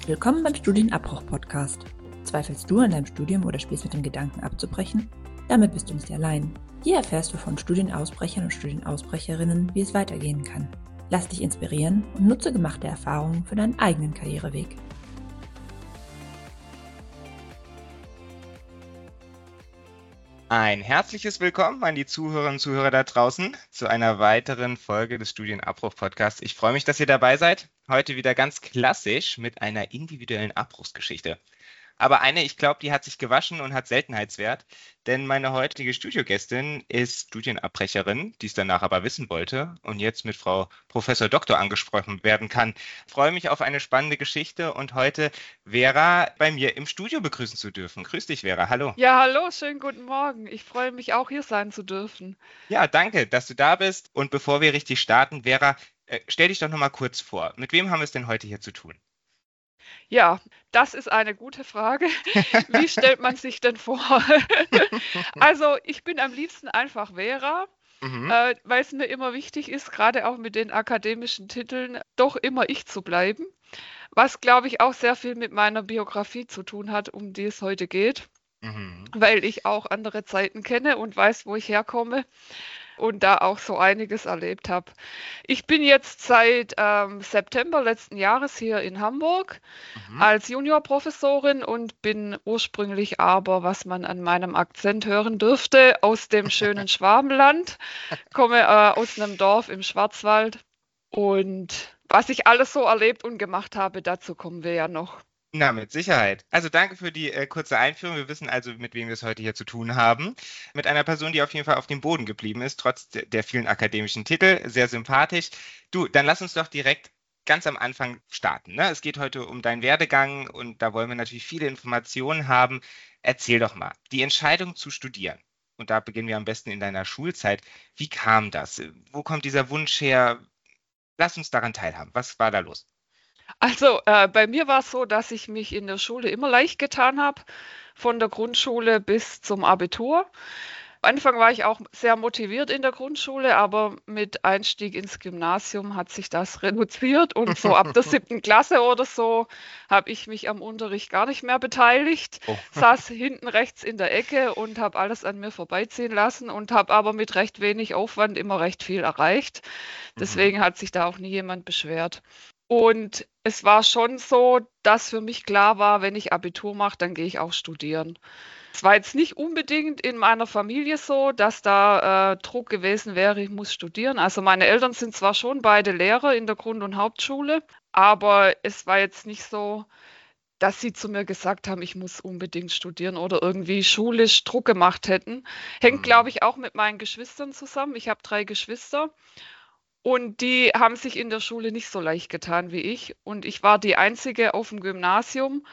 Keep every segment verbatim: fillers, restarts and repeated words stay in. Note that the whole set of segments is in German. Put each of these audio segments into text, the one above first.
Willkommen beim Studienabbruch-Podcast. Zweifelst du an deinem Studium oder spielst mit dem Gedanken abzubrechen? Damit bist du nicht allein. Hier erfährst du von Studienausbrechern und Studienausbrecherinnen, wie es weitergehen kann. Lass dich inspirieren und nutze gemachte Erfahrungen für deinen eigenen Karriereweg. Ein herzliches Willkommen an die Zuhörerinnen und Zuhörer da draußen zu einer weiteren Folge des Studienabbruch-Podcasts. Ich freue mich, dass ihr dabei seid. Heute wieder ganz klassisch mit einer individuellen Abbruchsgeschichte. Aber eine, ich glaube, die hat sich gewaschen und hat Seltenheitswert, denn meine heutige Studiogästin ist Studienabbrecherin, die es danach aber wissen wollte und jetzt mit Frau Professor Doktor angesprochen werden kann. Ich freue mich auf eine spannende Geschichte und heute Vera bei mir im Studio begrüßen zu dürfen. Grüß dich, Vera. Hallo. Ja, hallo, schönen guten Morgen. Ich freue mich auch, hier sein zu dürfen. Ja, danke, dass du da bist. Und bevor wir richtig starten, Vera, äh, stell dich doch noch mal kurz vor. Mit wem haben wir es denn heute hier zu tun? Ja, das ist eine gute Frage. Wie stellt man sich denn vor? Also, ich bin am liebsten einfach Vera, Mhm. äh, weil es mir immer wichtig ist, gerade auch mit den akademischen Titeln, doch immer ich zu bleiben. Was, glaube ich, auch sehr viel mit meiner Biografie zu tun hat, um die es heute geht, Mhm. weil ich auch andere Zeiten kenne und weiß, wo ich herkomme und da auch so einiges erlebt habe. Ich bin jetzt seit ähm, September letzten Jahres hier in Hamburg Mhm. als Juniorprofessorin und bin ursprünglich aber, was man an meinem Akzent hören dürfte, aus dem schönen Schwabenland, komme äh, aus einem Dorf im Schwarzwald und was ich alles so erlebt und gemacht habe, dazu kommen wir ja noch. Na, mit Sicherheit. Also danke für die äh, kurze Einführung. Wir wissen also, mit wem wir es heute hier zu tun haben. Mit einer Person, die auf jeden Fall auf dem Boden geblieben ist, trotz de- der vielen akademischen Titel. Sehr sympathisch. Du, dann lass uns doch direkt ganz am Anfang starten, ne? Es geht heute um deinen Werdegang und da wollen wir natürlich viele Informationen haben. Erzähl doch mal, die Entscheidung zu studieren. Und da beginnen wir am besten in deiner Schulzeit. Wie kam das? Wo kommt dieser Wunsch her? Lass uns daran teilhaben. Was war da los? Also äh, bei mir war es so, dass ich mich in der Schule immer leicht getan habe, von der Grundschule bis zum Abitur. Am Anfang war ich auch sehr motiviert in der Grundschule, aber mit Einstieg ins Gymnasium hat sich das reduziert und so ab der siebten Klasse oder so habe ich mich am Unterricht gar nicht mehr beteiligt, Oh. saß hinten rechts in der Ecke und habe alles an mir vorbeiziehen lassen und habe aber mit recht wenig Aufwand immer recht viel erreicht. Deswegen hat sich da auch nie jemand beschwert. Und es war schon so, dass für mich klar war, wenn ich Abitur mache, dann gehe ich auch studieren. Es war jetzt nicht unbedingt in meiner Familie so, dass da äh, Druck gewesen wäre, ich muss studieren. Also meine Eltern sind zwar schon beide Lehrer in der Grund- und Hauptschule, aber es war jetzt nicht so, dass sie zu mir gesagt haben, ich muss unbedingt studieren oder irgendwie schulisch Druck gemacht hätten. Hängt, Mhm. glaube ich, auch mit meinen Geschwistern zusammen. Ich habe drei Geschwister. Und die haben sich in der Schule nicht so leicht getan wie ich. Und ich war die Einzige auf dem Gymnasium.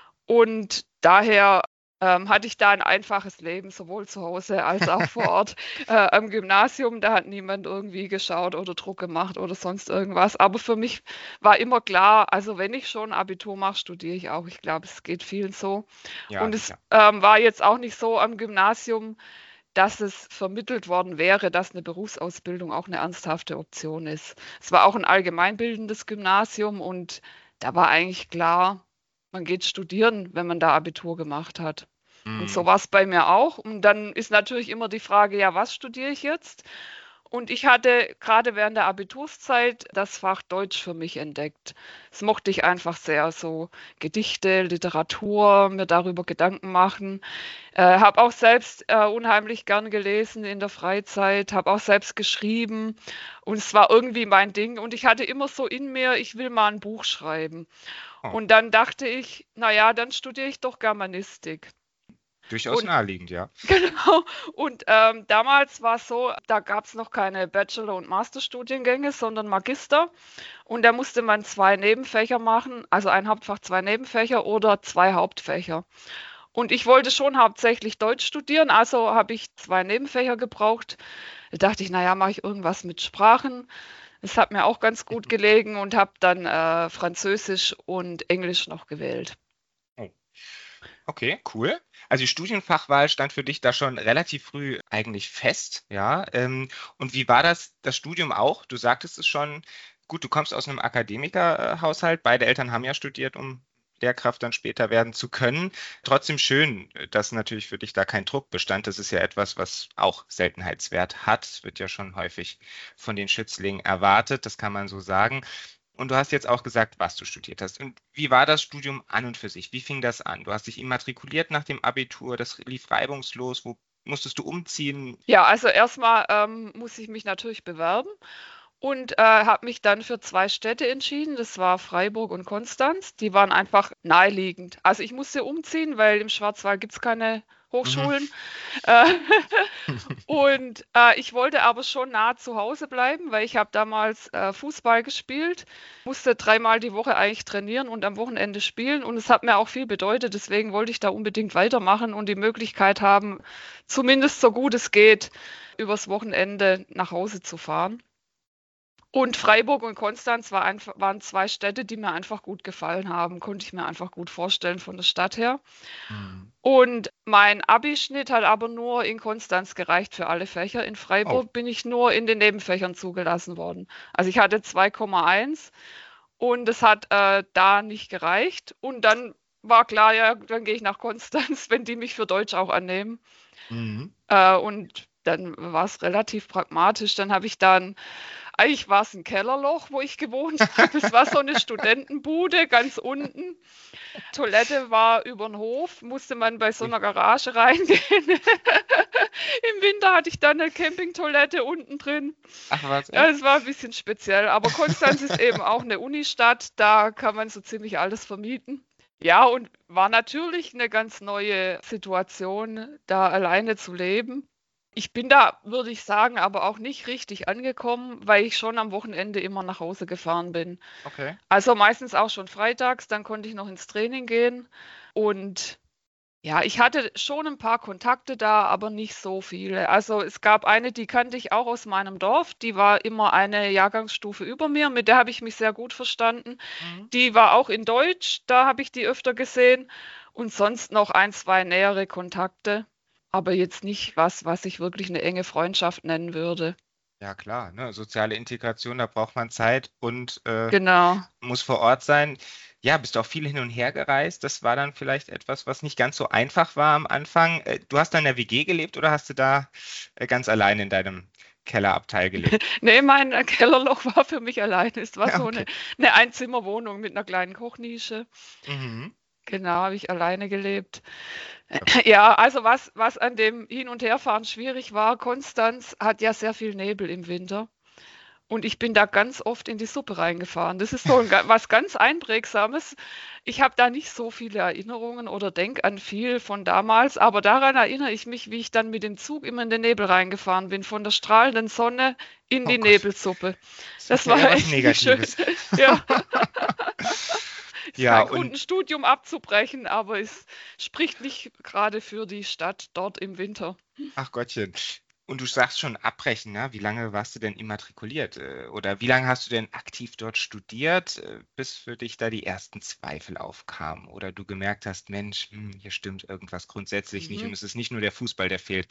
Und daher ähm, hatte ich da ein einfaches Leben, sowohl zu Hause als auch vor Ort. Äh, am Gymnasium, da hat niemand irgendwie geschaut oder Druck gemacht oder sonst irgendwas. Aber für mich war immer klar, also wenn ich schon Abitur mache, studiere ich auch. Ich glaube, es geht vielen so. Ja, Und es sicher. ähm, war jetzt auch nicht so am Gymnasium, dass es vermittelt worden wäre, dass eine Berufsausbildung auch eine ernsthafte Option ist. Es war auch ein allgemeinbildendes Gymnasium und da war eigentlich klar, man geht studieren, wenn man da Abitur gemacht hat. Und Mhm. so war es bei mir auch. Und dann ist natürlich immer die Frage, ja, was studiere ich jetzt? Und ich hatte gerade während der Abiturszeit das Fach Deutsch für mich entdeckt. Das mochte ich einfach sehr, so Gedichte, Literatur, mir darüber Gedanken machen. Äh, habe auch selbst äh, unheimlich gern gelesen in der Freizeit, habe auch selbst geschrieben und es war irgendwie mein Ding. Und ich hatte immer so in mir, ich will mal ein Buch schreiben. Oh, Und dann dachte ich, naja, dann studiere ich doch Germanistik. durchaus Und naheliegend, ja. genau. Und ähm, damals war es so, da gab es noch keine Bachelor- und Masterstudiengänge, sondern Magister. Und da musste man zwei Nebenfächer machen, also ein Hauptfach, zwei Nebenfächer oder zwei Hauptfächer. Und ich wollte schon hauptsächlich Deutsch studieren, also habe ich zwei Nebenfächer gebraucht. Da dachte ich, naja, mache ich irgendwas mit Sprachen. Es hat mir auch ganz gut gelegen und habe dann äh, Französisch und Englisch noch gewählt. Oh, okay, cool. Also die Studienfachwahl stand für dich da schon relativ früh eigentlich fest, ja. Ähm, und wie war das, das Studium auch? Du sagtest es schon, gut, du kommst aus einem Akademikerhaushalt, beide Eltern haben ja studiert, um Lehrkraft dann später werden zu können. Trotzdem schön, dass natürlich für dich da kein Druck bestand. Das ist ja etwas, was auch Seltenheitswert hat. Es wird ja schon häufig von den Schützlingen erwartet, das kann man so sagen. Und du hast jetzt auch gesagt, was du studiert hast. Und wie war das Studium an und für sich? Wie fing das an? Du hast dich immatrikuliert nach dem Abitur, das lief reibungslos. Wo musstest du umziehen? Ja, also erstmal ähm, muss ich mich natürlich bewerben und äh, habe mich dann für zwei Städte entschieden. Das war Freiburg und Konstanz. Die waren einfach naheliegend. Also ich musste umziehen, weil im Schwarzwald gibt es keine Hochschulen. Mhm. Und äh, ich wollte aber schon nah zu Hause bleiben, weil ich habe damals äh, Fußball gespielt, musste dreimal die Woche eigentlich trainieren und am Wochenende spielen. Und es hat mir auch viel bedeutet. Deswegen wollte ich da unbedingt weitermachen und die Möglichkeit haben, zumindest so gut es geht, übers Wochenende nach Hause zu fahren. Und Freiburg und Konstanz war einfach, waren zwei Städte, die mir einfach gut gefallen haben. Konnte ich mir einfach gut vorstellen von der Stadt her. Mhm. Und mein Abischnitt hat aber nur in Konstanz gereicht für alle Fächer. In Freiburg oh. bin ich nur in den Nebenfächern zugelassen worden. Also ich hatte zwei Komma eins und es hat äh, da nicht gereicht. Und dann war klar, ja, dann gehe ich nach Konstanz, wenn die mich für Deutsch auch annehmen. Mhm. Äh, und dann war es relativ pragmatisch. Dann habe ich dann Eigentlich war es ein Kellerloch, wo ich gewohnt habe. Es war so eine Studentenbude ganz unten. Toilette war über den Hof, musste man bei so einer Garage reingehen. Im Winter hatte ich dann eine Campingtoilette unten drin. Ach was? Ja, es war ein bisschen speziell. Aber Konstanz ist eben auch eine Unistadt. Da kann man so ziemlich alles vermieten. Ja, und war natürlich eine ganz neue Situation, da alleine zu leben. Ich bin da, würde ich sagen, aber auch nicht richtig angekommen, weil ich schon am Wochenende immer nach Hause gefahren bin. Okay. Also meistens auch schon freitags, dann konnte ich noch ins Training gehen. Und ja, ich hatte schon ein paar Kontakte da, aber nicht so viele. Also es gab eine, die kannte ich auch aus meinem Dorf, die war immer eine Jahrgangsstufe über mir, mit der habe ich mich sehr gut verstanden. Mhm. Die war auch in Deutsch, da habe ich die öfter gesehen. Und sonst noch ein, zwei nähere Kontakte. Aber jetzt nicht was, was ich wirklich eine enge Freundschaft nennen würde. Ja klar, ne? Soziale Integration, da braucht man Zeit und äh, Genau. muss vor Ort sein. Ja, bist du auch viel hin und her gereist. Das war dann vielleicht etwas, was nicht ganz so einfach war am Anfang. Äh, Du hast da in der W G gelebt oder hast du da äh, ganz allein in deinem Kellerabteil gelebt? Nee, mein äh, Kellerloch war für mich alleine. Es war Ja, so okay. eine, eine Einzimmerwohnung mit einer kleinen Kochnische. Mhm. Genau, habe ich alleine gelebt. Ja, also was, was an dem Hin- und Herfahren schwierig war, Konstanz hat ja sehr viel Nebel im Winter. Und ich bin da ganz oft in die Suppe reingefahren. Das ist so ein, ga- was ganz Einprägsames. Ich habe da nicht so viele Erinnerungen oder denke an viel von damals, aber daran erinnere ich mich, wie ich dann mit dem Zug immer in den Nebel reingefahren bin, von der strahlenden Sonne in Oh die Gott. Nebelsuppe. Das Das ist ja war eher was echt nicht schön. Negatives. Ja. Ist Ja, kein Grund, ein und Studium abzubrechen, aber es spricht nicht gerade für die Stadt dort im Winter. ach Gottchen. Und du sagst schon abbrechen, ne? Wie lange warst du denn immatrikuliert? Äh, Oder wie lange hast du denn aktiv dort studiert, äh, bis für dich da die ersten Zweifel aufkamen? Oder du gemerkt hast, Mensch, hm, hier stimmt irgendwas grundsätzlich nicht und Mhm. es ist nicht nur der Fußball, der fehlt.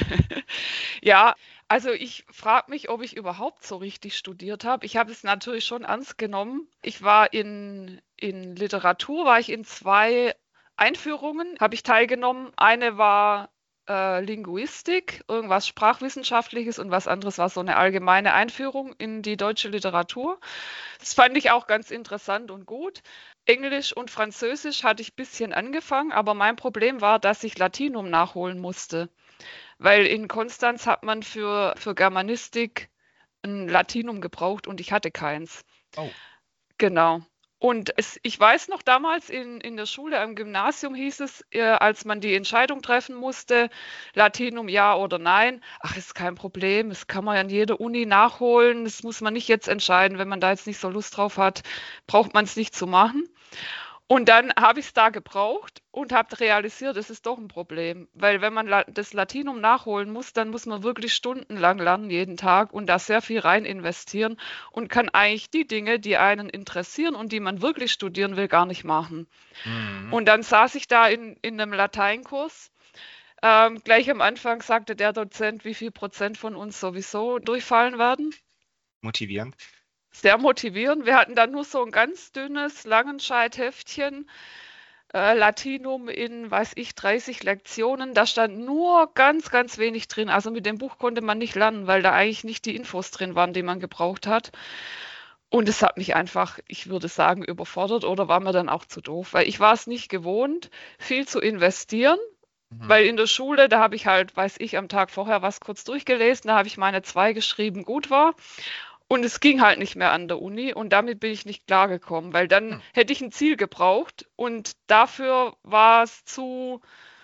Ja, also ich frage mich, ob ich überhaupt so richtig studiert habe. Ich habe es natürlich schon ernst genommen. Ich war in, in Literatur, war ich in zwei Einführungen, habe ich teilgenommen. Eine war äh, Linguistik, irgendwas Sprachwissenschaftliches und was anderes war so eine allgemeine Einführung in die deutsche Literatur. Das fand ich auch ganz interessant und gut. Englisch und Französisch hatte ich ein bisschen angefangen, aber mein Problem war, dass ich Latinum nachholen musste. Weil in Konstanz hat man für, für Germanistik ein Latinum gebraucht und ich hatte keins. Oh. Genau. Und es, ich weiß noch damals in, in der Schule, am Gymnasium hieß es, äh, als man die Entscheidung treffen musste, Latinum ja oder nein, ach, ist kein Problem, das kann man ja an jeder Uni nachholen, das muss man nicht jetzt entscheiden, wenn man da jetzt nicht so Lust drauf hat, braucht man es nicht zu machen. Und dann habe ich es da gebraucht und habe realisiert, es ist doch ein Problem. Weil wenn man La das Latinum nachholen muss, dann muss man wirklich stundenlang lernen, jeden Tag und da sehr viel rein investieren und kann eigentlich die Dinge, die einen interessieren und die man wirklich studieren will, gar nicht machen. Mhm. Und dann saß ich da in, in einem Lateinkurs. Ähm, gleich am Anfang sagte der Dozent, wie viel Prozent von uns sowieso durchfallen werden. Motivierend. sehr motivierend. Wir hatten dann nur so ein ganz dünnes Langenscheidt-Heftchen, äh, Latinum in, weiß ich, dreißig Lektionen. Da stand nur ganz, ganz wenig drin. Also mit dem Buch konnte man nicht lernen, weil da eigentlich nicht die Infos drin waren, die man gebraucht hat. Und es hat mich einfach, ich würde sagen, überfordert oder war mir dann auch zu doof, weil ich war es nicht gewohnt, viel zu investieren. Mhm. Weil in der Schule, da habe ich halt, weiß ich, am Tag vorher was kurz durchgelesen, da habe ich meine zwei geschrieben, gut war. Und es ging halt nicht mehr an der Uni und damit bin ich nicht klargekommen, weil dann Hm. hätte ich ein Ziel gebraucht und dafür war es zu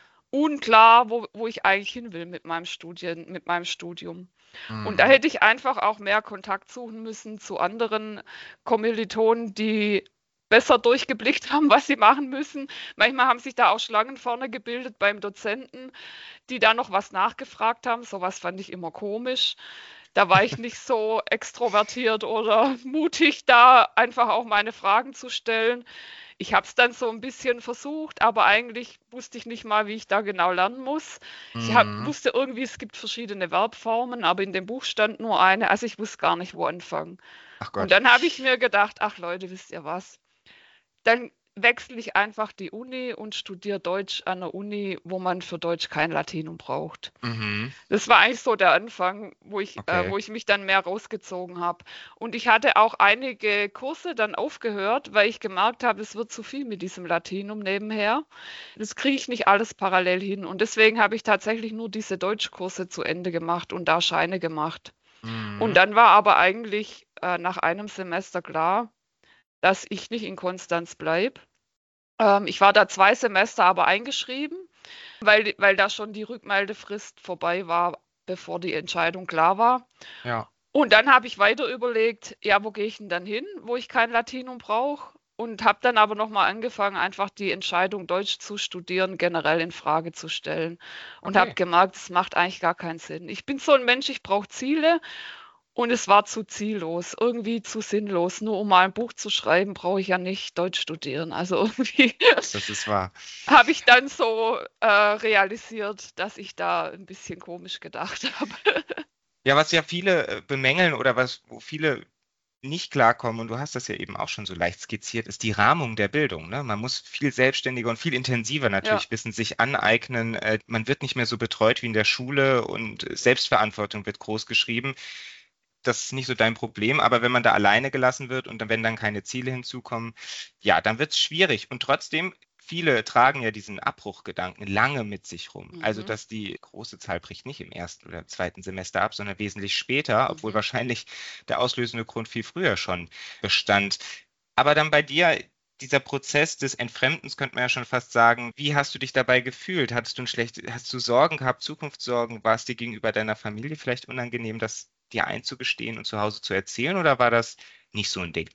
unklar, wo, wo ich eigentlich hin will mit meinem Studien, mit meinem Studium. Und da Mhm. hätte ich einfach auch mehr Kontakt suchen müssen zu anderen Kommilitonen, die besser durchgeblickt haben, was sie machen müssen. Manchmal haben sich da auch Schlangen vorne gebildet beim Dozenten, die da noch was nachgefragt haben. Sowas fand ich immer komisch. Da war ich nicht so extrovertiert oder mutig, da einfach auch meine Fragen zu stellen. Ich habe es dann so ein bisschen versucht, aber eigentlich wusste ich nicht mal, wie ich da genau lernen muss. Ich hab, Mhm. wusste irgendwie, es gibt verschiedene Verbformen, aber in dem Buch stand nur eine, also ich wusste gar nicht, wo anfangen. Ach Und Gott. dann habe ich mir gedacht, ach Leute, wisst ihr was? Dann wechsle ich einfach die Uni und studiere Deutsch an der Uni, wo man für Deutsch kein Latinum braucht. Mhm. Das war eigentlich so der Anfang, wo ich, äh, Okay. wo ich mich dann mehr rausgezogen habe. Und ich hatte auch einige Kurse dann aufgehört, weil ich gemerkt habe, es wird zu viel mit diesem Latinum nebenher. Das kriege ich nicht alles parallel hin. Und deswegen habe ich tatsächlich nur diese Deutschkurse zu Ende gemacht und da Scheine gemacht. Und Mhm. dann war aber eigentlich äh, nach einem Semester klar, dass ich nicht in Konstanz bleibe. Ähm, ich war da zwei Semester aber eingeschrieben, weil, weil da schon die Rückmeldefrist vorbei war, bevor die Entscheidung klar war. Ja. Und dann habe ich weiter überlegt, ja, wo gehe ich denn dann hin, wo ich kein Latinum brauche? Und habe dann aber nochmal angefangen, einfach die Entscheidung, Deutsch zu studieren, generell in Frage zu stellen. Und habe Okay. gemerkt, es macht eigentlich gar keinen Sinn. Ich bin so ein Mensch, ich brauche Ziele und es war zu ziellos, irgendwie zu sinnlos. Nur um mal ein Buch zu schreiben, brauche ich ja nicht Deutsch studieren. Also irgendwie Das ist wahr. habe ich dann so äh, realisiert, dass ich da ein bisschen komisch gedacht habe. Ja, was ja viele äh, bemängeln oder was, wo viele nicht klarkommen, und du hast das ja eben auch schon so leicht skizziert, ist die Rahmung der Bildung. Ne? Man muss viel selbstständiger und viel intensiver Ja. natürlich Wissen sich aneignen. Äh, man wird nicht mehr so betreut wie in der Schule und Selbstverantwortung wird groß geschrieben. Das ist nicht so dein Problem, aber wenn man da alleine gelassen wird und dann, wenn dann keine Ziele hinzukommen, ja, dann wird es schwierig. Und trotzdem, viele tragen ja diesen Abbruchgedanken lange mit sich rum. Also, Mhm. dass die große Zahl bricht nicht im ersten oder zweiten Semester ab, sondern wesentlich später, obwohl Mhm. wahrscheinlich der auslösende Grund viel früher schon bestand. Aber dann bei dir, dieser Prozess des Entfremdens, könnte man ja schon fast sagen, wie hast du dich dabei gefühlt? Hattest du ein schlecht, hast du Sorgen gehabt, Zukunftssorgen? War es dir gegenüber deiner Familie vielleicht unangenehm, das dir einzugestehen und zu Hause zu erzählen, oder war das nicht so ein Ding?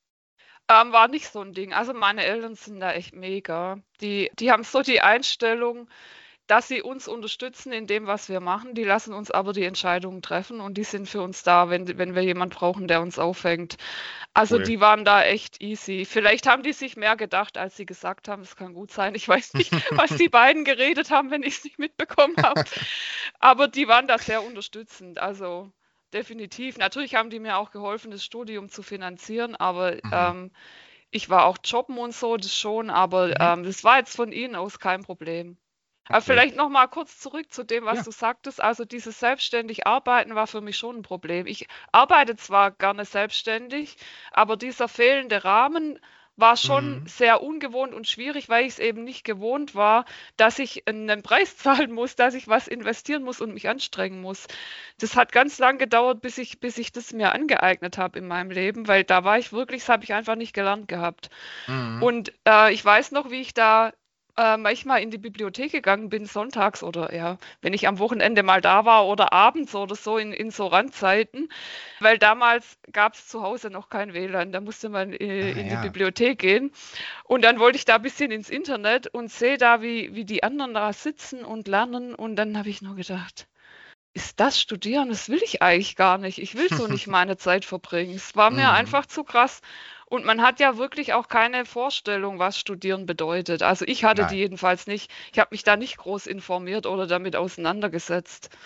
Ähm, war nicht so ein Ding. Also meine Eltern sind da echt mega. Die, die haben so die Einstellung, dass sie uns unterstützen in dem, was wir machen. Die lassen uns aber die Entscheidungen treffen und die sind für uns da, wenn, wenn wir jemanden brauchen, der uns auffängt. Also Cool. die waren da echt easy. Vielleicht haben die sich mehr gedacht, als sie gesagt haben. Das kann gut sein. Ich weiß nicht, was die beiden geredet haben, wenn ich es nicht mitbekommen habe. Aber die waren da sehr unterstützend. Also definitiv. Natürlich haben die mir auch geholfen, das Studium zu finanzieren, aber Mhm. ähm, ich war auch jobben und so, das schon, aber Mhm. ähm, das war jetzt von ihnen aus kein Problem. Aber Okay. vielleicht noch mal kurz zurück zu dem, was Ja. du sagtest. Also dieses selbstständig Arbeiten war für mich schon ein Problem. Ich arbeite zwar gerne selbstständig, aber dieser fehlende Rahmen war schon Mhm. sehr ungewohnt und schwierig, weil ich es eben nicht gewohnt war, dass ich einen Preis zahlen muss, dass ich was investieren muss und mich anstrengen muss. Das hat ganz lang gedauert, bis ich, bis ich das mir angeeignet habe in meinem Leben, weil da war ich wirklich, das habe ich einfach nicht gelernt gehabt. Mhm. Und äh, ich weiß noch, wie ich da äh, manchmal in die Bibliothek gegangen bin, sonntags oder ja, wenn ich am Wochenende mal da war oder abends oder so in, in so Randzeiten, weil damals gab es zu Hause noch kein W L A N, da musste man äh, Ah in die ja. Bibliothek gehen. Und dann wollte ich da ein bisschen ins Internet und sehe da, wie, wie die anderen da sitzen und lernen. Und dann habe ich nur gedacht, ist das Studieren? Das will ich eigentlich gar nicht. Ich will so nicht meine Zeit verbringen. Es war mir Mhm. einfach zu krass. Und man hat ja wirklich auch keine Vorstellung, was Studieren bedeutet. Also ich hatte die Nein. jedenfalls nicht. Ich habe mich da nicht groß informiert oder damit auseinandergesetzt.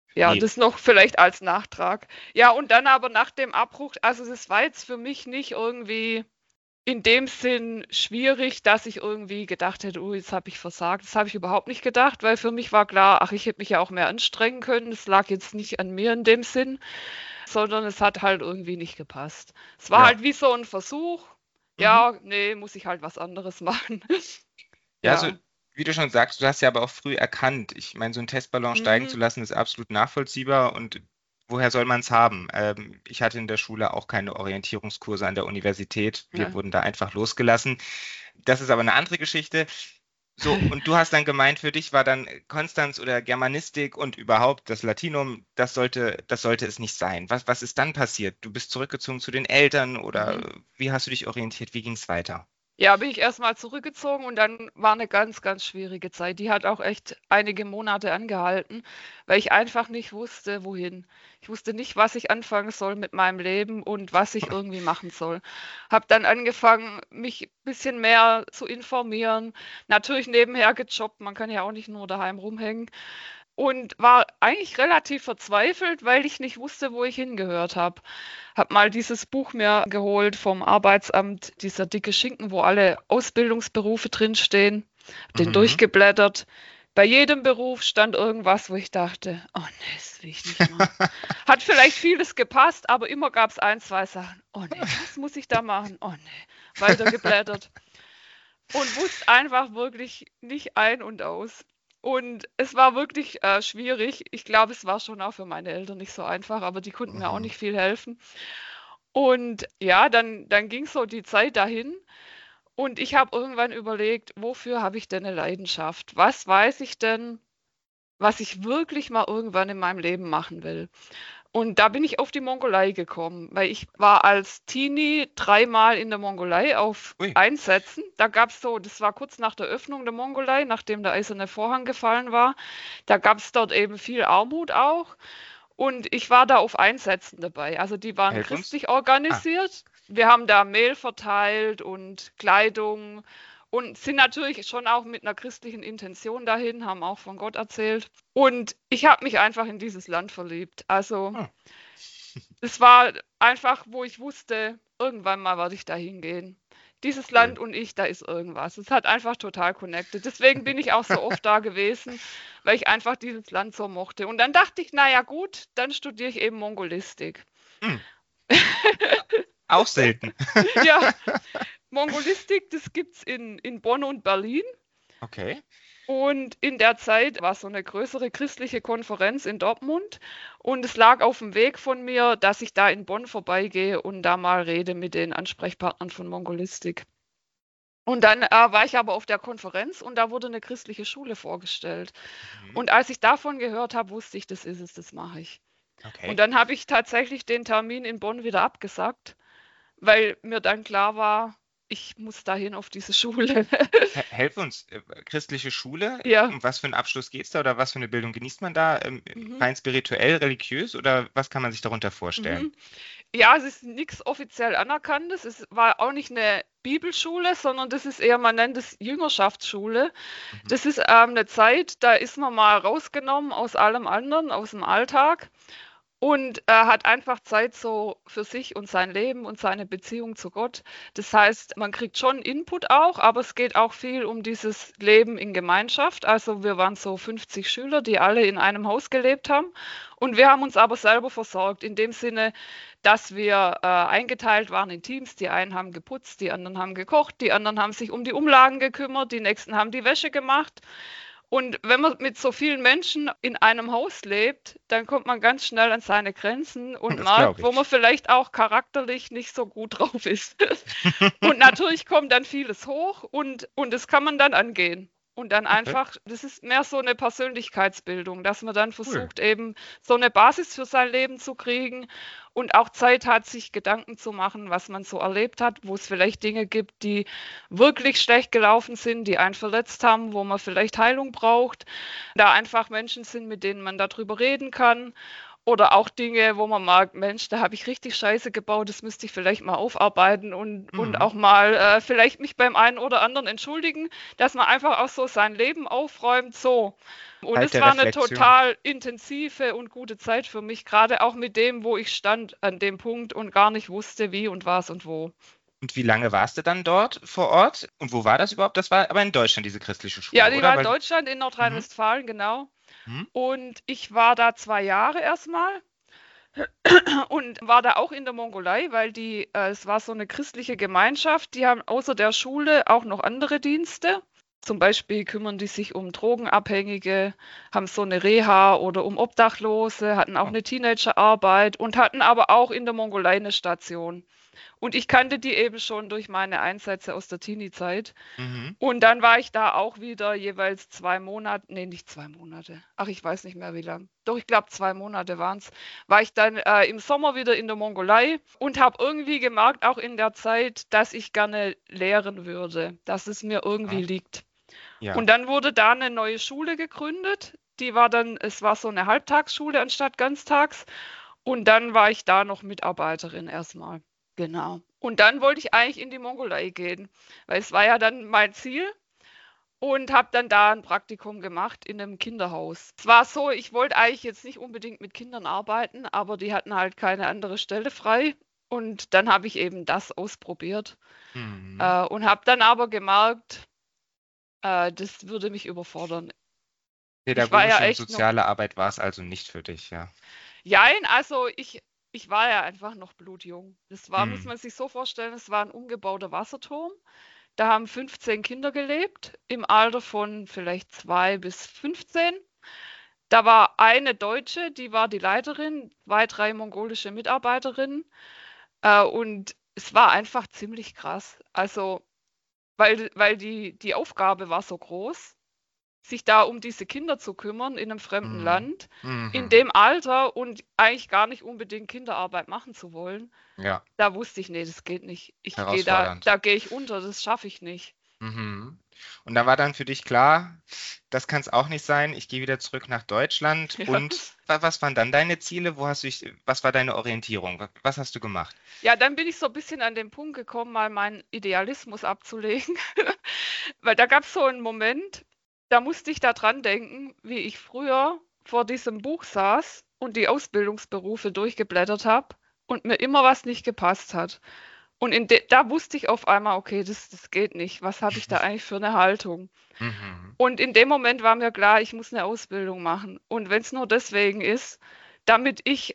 Ja, Nee. das noch vielleicht als Nachtrag. Ja, und dann aber nach dem Abbruch, also das war jetzt für mich nicht irgendwie in dem Sinn schwierig, dass ich irgendwie gedacht hätte, oh, jetzt habe ich versagt. Das habe ich überhaupt nicht gedacht, weil für mich war klar, ach, ich hätte mich ja auch mehr anstrengen können. Es lag jetzt nicht an mir in dem Sinn, sondern es hat halt irgendwie nicht gepasst. Es war Ja. halt wie so ein Versuch. Mhm. Ja, nee, muss ich halt was anderes machen. Ja, also Ja. wie du schon sagst, du hast ja aber auch früh erkannt. Ich meine, so einen Testballon steigen zu Mhm. lassen, ist absolut nachvollziehbar und woher soll man es haben? Ähm, ich hatte in der Schule auch keine Orientierungskurse an der Universität. Wir Ja. wurden da einfach losgelassen. Das ist aber eine andere Geschichte. So, und du hast dann gemeint, für dich war dann Konstanz oder Germanistik und überhaupt das Latinum, das sollte, das sollte es nicht sein. Was, was ist dann passiert? Du bist zurückgezogen zu den Eltern oder Mhm. wie hast du dich orientiert? Wie ging es weiter? Ja, bin ich erst mal zurückgezogen und dann war eine ganz, ganz schwierige Zeit. Die hat auch echt einige Monate angehalten, weil ich einfach nicht wusste, wohin. Ich wusste nicht, was ich anfangen soll mit meinem Leben und was ich irgendwie machen soll. Habe dann angefangen, mich ein bisschen mehr zu informieren. Natürlich nebenher gejobbt, man kann ja auch nicht nur daheim rumhängen. Und war eigentlich relativ verzweifelt, weil ich nicht wusste, wo ich hingehört habe. Habe mal dieses Buch mir geholt vom Arbeitsamt, dieser dicke Schinken, wo alle Ausbildungsberufe drinstehen. Hab den Mhm. durchgeblättert. Bei jedem Beruf stand irgendwas, wo ich dachte, oh nee, das will ich nicht machen. Hat vielleicht vieles gepasst, aber immer gab es ein, zwei Sachen. Oh nee, was muss ich da machen? Oh nee, weitergeblättert. Und wusste einfach wirklich nicht ein und aus. Und es war wirklich äh, schwierig. Ich glaube, es war schon auch für meine Eltern nicht so einfach, aber die konnten mir auch Mhm. nicht viel helfen. Und ja, dann, dann ging so die Zeit dahin und ich habe irgendwann überlegt, wofür habe ich denn eine Leidenschaft? Was weiß ich denn, was ich wirklich mal irgendwann in meinem Leben machen will? Und da bin ich auf die Mongolei gekommen, weil ich war als Teenie dreimal in der Mongolei auf Ui. Einsätzen. Da gab es so, das war kurz nach der Öffnung der Mongolei, nachdem der eiserne Vorhang gefallen war. Da gab es dort eben viel Armut auch. Und ich war da auf Einsätzen dabei. Also die waren Helf uns. christlich Ah. organisiert. Wir haben da Mehl verteilt und Kleidung und sind natürlich schon auch mit einer christlichen Intention dahin, haben auch von Gott erzählt. Und ich habe mich einfach in dieses Land verliebt. Also Hm. es war einfach, wo ich wusste, irgendwann mal werde ich da hingehen. Dieses Cool. Land und ich, da ist irgendwas. Es hat einfach total connected. Deswegen bin ich auch so oft da gewesen, weil ich einfach dieses Land so mochte. Und dann dachte ich, naja gut, dann studiere ich eben Mongolistik. Hm. Auch selten. Ja, Mongolistik, das gibt's in, in Bonn und Berlin. Okay. Und in der Zeit war so eine größere christliche Konferenz in Dortmund und es lag auf dem Weg von mir, dass ich da in Bonn vorbeigehe und da mal rede mit den Ansprechpartnern von Mongolistik. Und dann äh, war ich aber auf der Konferenz und da wurde eine christliche Schule vorgestellt. Mhm. Und als ich davon gehört habe, wusste ich, das ist es, das mache ich. Und Okay. dann habe ich tatsächlich den Termin in Bonn wieder abgesagt, weil mir dann klar war, ich muss dahin auf diese Schule. He- Helf uns. Äh, Christliche Schule, Ja. um was für einen Abschluss geht es da oder was für eine Bildung genießt man da? Ähm, Mhm. rein spirituell, religiös oder was kann man sich darunter vorstellen? Mhm. Ja, es ist nichts offiziell Anerkanntes. Es war auch nicht eine Bibelschule, sondern das ist eher, man nennt es Jüngerschaftsschule. Mhm. Das ist ähm, eine Zeit, da ist man mal rausgenommen aus allem anderen, aus dem Alltag und äh, hat einfach Zeit so für sich und sein Leben und seine Beziehung zu Gott. Das heißt, man kriegt schon Input auch, aber es geht auch viel um dieses Leben in Gemeinschaft. Also wir waren so fünfzig Schüler, die alle in einem Haus gelebt haben. Und wir haben uns aber selber versorgt, in dem Sinne, dass wir äh, eingeteilt waren in Teams. Die einen haben geputzt, die anderen haben gekocht, die anderen haben sich um die Umlagen gekümmert, die nächsten haben die Wäsche gemacht. Und wenn man mit so vielen Menschen in einem Haus lebt, dann kommt man ganz schnell an seine Grenzen und Das glaube merkt, wo ich. man vielleicht auch charakterlich nicht so gut drauf ist. Und natürlich kommt dann vieles hoch und, und das kann man dann angehen. Und dann Okay, einfach, das ist mehr so eine Persönlichkeitsbildung, dass man dann cool. versucht, eben so eine Basis für sein Leben zu kriegen und auch Zeit hat, sich Gedanken zu machen, was man so erlebt hat, wo es vielleicht Dinge gibt, die wirklich schlecht gelaufen sind, die einen verletzt haben, wo man vielleicht Heilung braucht, da einfach Menschen sind, mit denen man darüber reden kann. Oder auch Dinge, wo man merkt, Mensch, da habe ich richtig Scheiße gebaut, das müsste ich vielleicht mal aufarbeiten und, und Mhm. auch mal äh, vielleicht mich beim einen oder anderen entschuldigen, dass man einfach auch so sein Leben aufräumt, so. Und Zeit es der war eine Reflexion. total intensive und gute Zeit für mich, gerade auch mit dem, wo ich stand an dem Punkt und gar nicht wusste, wie und was und wo. Und wie lange warst du dann dort vor Ort? Und wo war das überhaupt? Das war aber in Deutschland, diese christliche Ja, Schule, die oder? war in Weil, Deutschland, in mhm. Nordrhein-Westfalen, genau. Mhm. Und ich war da zwei Jahre erstmal und war da auch in der Mongolei, weil die, äh, es war so eine christliche Gemeinschaft, die haben außer der Schule auch noch andere Dienste. Zum Beispiel kümmern die sich um Drogenabhängige, haben so eine Reha oder um Obdachlose, hatten auch Oh. eine Teenagerarbeit und hatten aber auch in der Mongolei eine Station. Und ich kannte die eben schon durch meine Einsätze aus der Teenie-Zeit. Mhm. Und dann war ich da auch wieder jeweils zwei Monate, nee, nicht zwei Monate. Ach, ich weiß nicht mehr wie lang. Doch, ich glaube, zwei Monate waren es. War ich dann äh, im Sommer wieder in der Mongolei und habe irgendwie gemerkt, auch in der Zeit, dass ich gerne lehren würde, dass es mir irgendwie Ja. liegt. Ja. Und dann wurde da eine neue Schule gegründet. Die war dann, es war so eine Halbtagsschule anstatt ganztags. Und dann war ich da noch Mitarbeiterin erstmal. Genau. Und dann wollte ich eigentlich in die Mongolei gehen, weil es war ja dann mein Ziel und habe dann da ein Praktikum gemacht in einem Kinderhaus. Es war so, ich wollte eigentlich jetzt nicht unbedingt mit Kindern arbeiten, aber die hatten halt keine andere Stelle frei. Und dann habe ich eben das ausprobiert Mhm. äh, und habe dann aber gemerkt, äh, das würde mich überfordern. Ich war ja Pädagogische und echt noch, soziale Arbeit war es also nicht für dich, ja. jein, also ich, ich war ja einfach noch blutjung. Das war, muss Mhm. man sich so vorstellen, es war ein umgebauter Wasserturm. Da haben fünfzehn Kinder gelebt, im Alter von vielleicht zwei bis fünfzehn. Da war eine Deutsche, die war die Leiterin, zwei, drei mongolische Mitarbeiterinnen. Äh, und es war einfach ziemlich krass. Also, weil, weil die, die Aufgabe war so groß, sich da um diese Kinder zu kümmern in einem fremden Mhm. Land, in Mhm. dem Alter und eigentlich gar nicht unbedingt Kinderarbeit machen zu wollen. Ja, Da wusste ich, nee, das geht nicht. Ich gehe da, herausfordernd. da gehe ich unter, das schaffe ich nicht. Mhm. Und da war dann für dich klar, das kann es auch nicht sein. Ich gehe wieder zurück nach Deutschland. Ja. Und wa- was waren dann deine Ziele? Wo hast du dich, was war deine Orientierung? Wa- Was hast du gemacht? Ja, dann bin ich so ein bisschen an den Punkt gekommen, mal meinen Idealismus abzulegen. Weil da gab es so einen Moment, da musste ich da dran denken, wie ich früher vor diesem Buch saß und die Ausbildungsberufe durchgeblättert habe und mir immer was nicht gepasst hat. Und in de da wusste ich auf einmal, okay, das, das geht nicht. Was habe ich da eigentlich für eine Haltung? Mhm. Und in dem Moment war mir klar, ich muss eine Ausbildung machen. Und wenn es nur deswegen ist, damit ich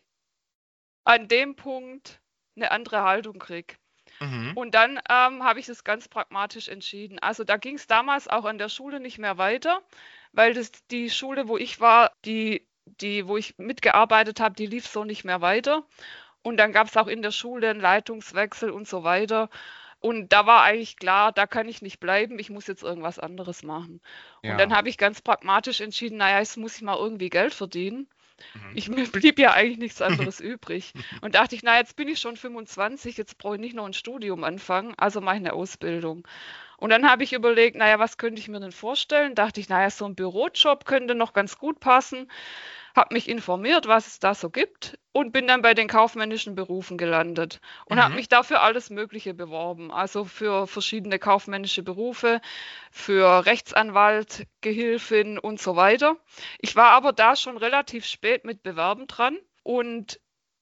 an dem Punkt eine andere Haltung kriege. Mhm. Und dann ähm, habe ich das ganz pragmatisch entschieden. Also da ging es damals auch an der Schule nicht mehr weiter, weil das die Schule, wo ich war, die, die, wo ich mitgearbeitet habe, die lief so nicht mehr weiter. Und dann gab es auch in der Schule einen Leitungswechsel und so weiter. Und da war eigentlich klar, da kann ich nicht bleiben, ich muss jetzt irgendwas anderes machen. Und dann Ja. habe ich ganz pragmatisch entschieden, naja, jetzt muss ich mal irgendwie Geld verdienen. Mhm. Ich, mir blieb ja eigentlich nichts anderes übrig. Und dachte ich, na, jetzt bin ich schon fünfundzwanzig, jetzt brauche ich nicht noch ein Studium anfangen, also mache ich eine Ausbildung. Und dann habe ich überlegt, naja, was könnte ich mir denn vorstellen? Dachte ich, naja, so ein Bürojob könnte noch ganz gut passen. Habe mich informiert, was es da so gibt und bin dann bei den kaufmännischen Berufen gelandet und habe Mhm. mich dafür alles Mögliche beworben. Also für verschiedene kaufmännische Berufe, für Rechtsanwalt, Gehilfin und so weiter. Ich war aber da schon relativ spät mit Bewerben dran und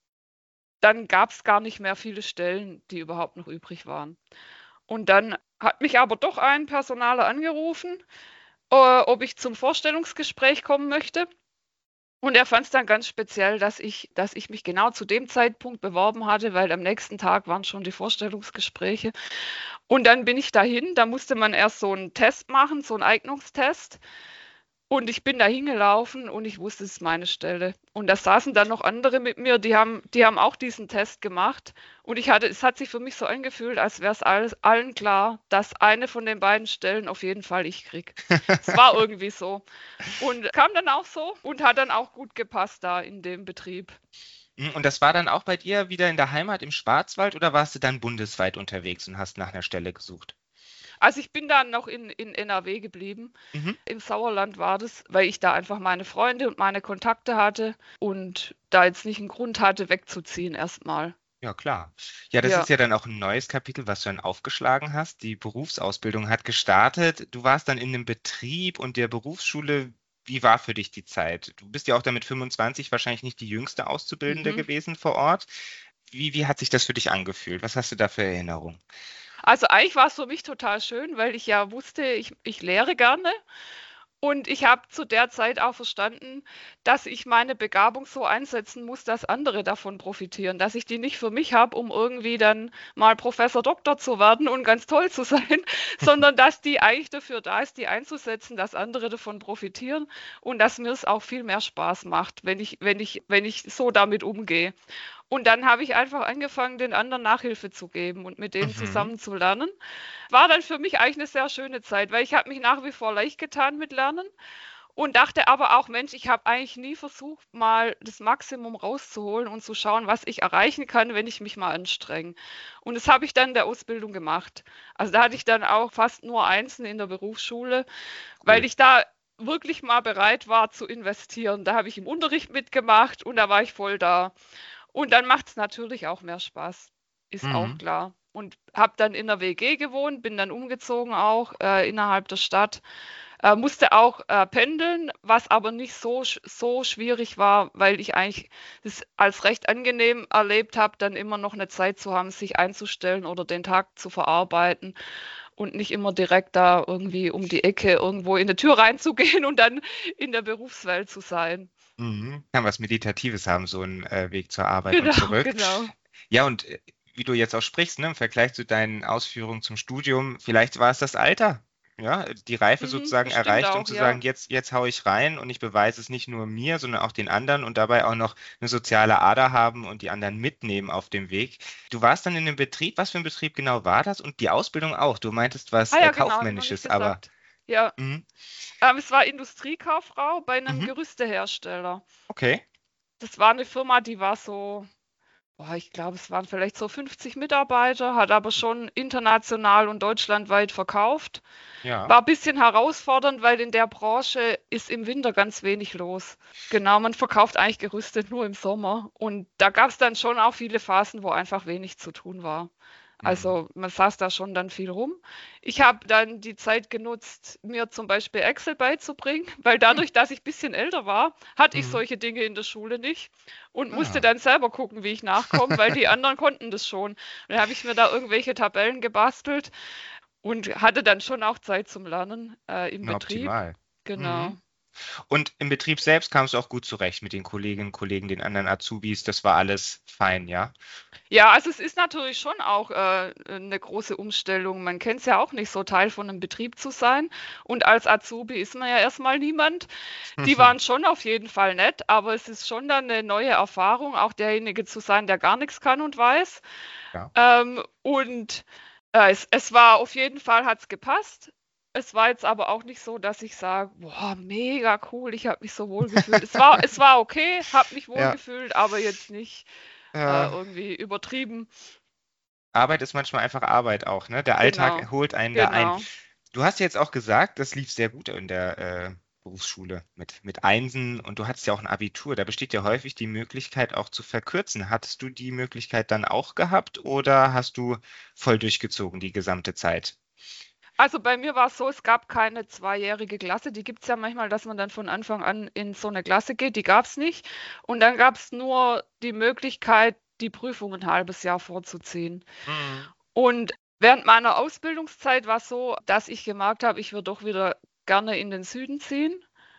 dann gab es gar nicht mehr viele Stellen, die überhaupt noch übrig waren. Und dann hat mich aber doch ein Personaler angerufen, äh, ob ich zum Vorstellungsgespräch kommen möchte. Und er fand es dann ganz speziell, dass ich, dass ich mich genau zu dem Zeitpunkt beworben hatte, weil am nächsten Tag waren schon die Vorstellungsgespräche. Und dann bin ich dahin, da musste man erst so einen Test machen, so einen Eignungstest. Und ich bin da hingelaufen und ich wusste, es ist meine Stelle. Und da saßen dann noch andere mit mir, die haben, die haben auch diesen Test gemacht. Und ich hatte, es hat sich für mich so angefühlt, als wäre es alles, allen klar, dass eine von den beiden Stellen auf jeden Fall ich krieg. Es war irgendwie so. Und kam dann auch so und hat dann auch gut gepasst da in dem Betrieb. Mhm. Und das war dann auch bei dir wieder in der Heimat im Schwarzwald oder warst du dann bundesweit unterwegs und hast nach einer Stelle gesucht? Also ich bin dann noch in, in N R W geblieben. Mhm. Im Sauerland war das, weil ich da einfach meine Freunde und meine Kontakte hatte und da jetzt nicht einen Grund hatte, wegzuziehen erstmal. Ja, klar. Ja, das Ja. ist ja dann auch ein neues Kapitel, was du dann aufgeschlagen hast. Die Berufsausbildung hat gestartet. Du warst dann in einem Betrieb und der Berufsschule. Wie war für dich die Zeit? Du bist ja auch dann mit fünfundzwanzig wahrscheinlich nicht die jüngste Auszubildende Mhm. gewesen vor Ort. Wie, wie hat sich das für dich angefühlt? Was hast du da für Erinnerungen? Also eigentlich war es für mich total schön, weil ich ja wusste, ich, ich lehre gerne. Und ich habe zu der Zeit auch verstanden, dass ich meine Begabung so einsetzen muss, dass andere davon profitieren, dass ich die nicht für mich habe, um irgendwie dann mal Professor Doktor zu werden und ganz toll zu sein, sondern dass die eigentlich dafür da ist, die einzusetzen, dass andere davon profitieren und dass mir es auch viel mehr Spaß macht, wenn ich, wenn ich, wenn ich so damit umgehe. Und dann habe ich einfach angefangen, den anderen Nachhilfe zu geben und mit denen Mhm. zusammen zu lernen. War dann für mich eigentlich eine sehr schöne Zeit, weil ich habe mich nach wie vor leicht getan mit Lernen und dachte aber auch, Mensch, ich habe eigentlich nie versucht, mal das Maximum rauszuholen und zu schauen, was ich erreichen kann, wenn ich mich mal anstrenge. Und das habe ich dann in der Ausbildung gemacht. Also da hatte ich dann auch fast nur Einsen in der Berufsschule, weil Cool. ich da wirklich mal bereit war zu investieren. Da habe ich im Unterricht mitgemacht und da war ich voll da. Und dann macht es natürlich auch mehr Spaß, ist auch Mhm. klar. Und habe dann in der W G gewohnt, bin dann umgezogen auch äh, innerhalb der Stadt, äh, musste auch äh, pendeln, was aber nicht so, sch- so schwierig war, weil ich eigentlich das als recht angenehm erlebt habe, dann immer noch eine Zeit zu haben, sich einzustellen oder den Tag zu verarbeiten und nicht immer direkt da irgendwie um die Ecke irgendwo in eine Tür reinzugehen und dann in der Berufswelt zu sein. Mhm. Kann was Meditatives haben, so ein äh, Weg zur Arbeit und Genau, zurück. genau. Ja, und äh, wie du jetzt auch sprichst, ne, im Vergleich zu deinen Ausführungen zum Studium, vielleicht war es das Alter, ja, die Reife Mhm, sozusagen bestimmt erreicht, um auch, zu ja. sagen, jetzt, jetzt hau ich rein und ich beweise es nicht nur mir, sondern auch den anderen und dabei auch noch eine soziale Ader haben und die anderen mitnehmen auf dem Weg. Du warst dann in einem Betrieb, was für ein Betrieb genau war das? Und die Ausbildung auch. Du meintest was Ah äh, ja, genau, habe ich noch nicht Kaufmännisches, aber gesagt. Ja, mhm, ähm, es war Industriekauffrau bei einem mhm, Gerüstehersteller. okay, Das war eine Firma, die war so, boah, ich glaube, es waren vielleicht so fünfzig Mitarbeiter, hat aber schon international und deutschlandweit verkauft. ja. War ein bisschen herausfordernd, weil in der Branche ist im Winter ganz wenig los. Genau, man verkauft eigentlich Gerüste nur im Sommer. Und da gab es dann schon auch viele Phasen, wo einfach wenig zu tun war. Mhm. Also man saß da schon dann viel rum. Ich habe dann die Zeit genutzt, mir zum Beispiel Excel beizubringen, weil Hm. dadurch, dass ich ein bisschen älter war, hatte ich Mhm. solche Dinge in der Schule nicht und musste Ah. dann selber gucken, wie ich nachkomme, weil die anderen konnten das schon. Und dann habe ich mir da irgendwelche Tabellen gebastelt und hatte dann schon auch Zeit zum Lernen äh, im Na, Betrieb. optimal. Genau. Mhm. Und im Betrieb selbst kamst du auch gut zurecht mit den Kolleginnen und Kollegen, den anderen Azubis. Das war alles fein, ja? Ja, also es ist natürlich schon auch äh, eine große Umstellung. Man kennt es ja auch nicht, so Teil von einem Betrieb zu sein. Und als Azubi ist man ja erstmal niemand. Die waren schon auf jeden Fall nett, aber es ist schon dann eine neue Erfahrung, auch derjenige zu sein, der gar nichts kann und weiß. Ja. Ähm, und äh, es, es war auf jeden Fall, hat es gepasst. Es war jetzt aber auch nicht so, dass ich sage, boah, mega cool, ich habe mich so wohl gefühlt. Es war, es war okay, habe mich wohl Ja, gefühlt, aber jetzt nicht äh, äh, irgendwie übertrieben. Arbeit ist manchmal einfach Arbeit auch, ne? Der Genau, Alltag holt einen da ein. genau. Du hast jetzt auch gesagt, das lief sehr gut in der äh, Berufsschule mit, mit Einsen und du hattest ja auch ein Abitur. Da besteht ja häufig die Möglichkeit auch zu verkürzen. Hattest du die Möglichkeit dann auch gehabt oder hast du voll durchgezogen die gesamte Zeit? Also bei mir war es so, es gab keine zweijährige Klasse. Die gibt es ja manchmal, dass man dann von Anfang an in so eine Klasse geht. Die gab es nicht. Und dann gab es nur die Möglichkeit, die Prüfung ein halbes Jahr vorzuziehen. Mhm. Und während meiner Ausbildungszeit war es so, dass ich gemerkt habe, ich würde doch wieder gerne in den Süden ziehen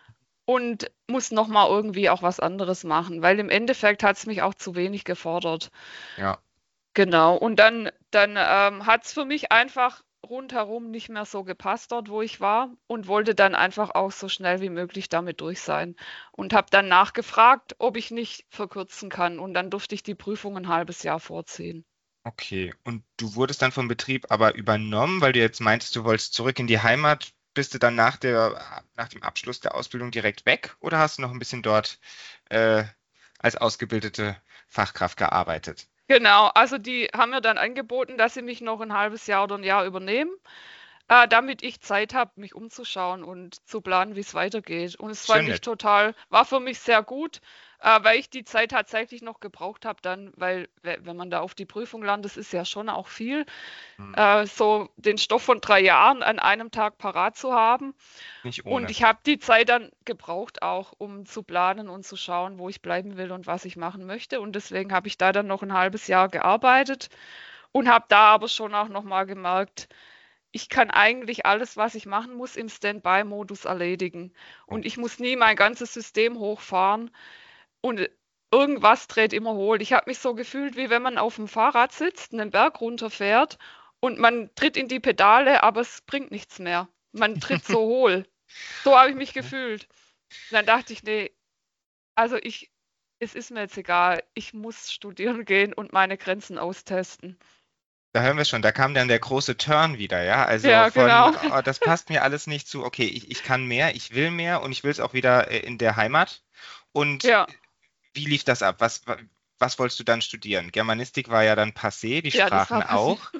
und muss noch mal irgendwie auch was anderes machen, weil im Endeffekt hat es mich auch zu wenig gefordert. Ja. Genau. Und dann, dann ähm, hat es für mich einfach rundherum nicht mehr so gepasst dort, wo ich war und wollte dann einfach auch so schnell wie möglich damit durch sein und habe dann nachgefragt, ob ich nicht verkürzen kann. Und dann durfte ich die Prüfung ein halbes Jahr vorziehen. Okay, und du wurdest dann vom Betrieb aber übernommen, weil du jetzt meintest, du wolltest zurück in die Heimat. Bist du dann nach der, nach dem Abschluss der Ausbildung direkt weg oder hast du noch ein bisschen dort äh, als ausgebildete Fachkraft gearbeitet? Genau, also die haben mir dann angeboten, dass sie mich noch ein halbes Jahr oder ein Jahr übernehmen. äh, damit ich Zeit habe, mich umzuschauen und zu planen, wie es weitergeht. Und es fand Schön ich nett. total, war für mich sehr gut, äh, weil ich die Zeit tatsächlich noch gebraucht habe dann, weil we- wenn man da auf die Prüfung lernt, das ist ja schon auch viel, Hm, äh, so den Stoff von drei Jahren an einem Tag parat zu haben. Nicht Und ohne. ich habe die Zeit dann gebraucht auch, um zu planen und zu schauen, wo ich bleiben will und was ich machen möchte. Und deswegen habe ich da dann noch ein halbes Jahr gearbeitet und habe da aber schon auch noch mal gemerkt, ich kann eigentlich alles, was ich machen muss, im Standby-Modus erledigen. Oh. Und ich muss nie mein ganzes System hochfahren und irgendwas dreht immer hohl. Ich habe mich so gefühlt, wie wenn man auf dem Fahrrad sitzt, einen Berg runterfährt und man tritt in die Pedale, aber es bringt nichts mehr. Man tritt so hohl. So habe ich mich Okay. gefühlt. Und dann dachte ich, nee, also ich, es ist mir jetzt egal. Ich muss studieren gehen und meine Grenzen austesten. Da hören wir schon, da kam dann der große Turn wieder, ja? Also Ja, von, genau. oh, das passt mir alles nicht zu, okay, ich, ich kann mehr, ich will mehr und ich will es auch wieder äh, in der Heimat. Und Ja, wie lief das ab? Was, wa- was wolltest du dann studieren? Germanistik war ja dann passé, die ja, das war Sprachen passiert. auch.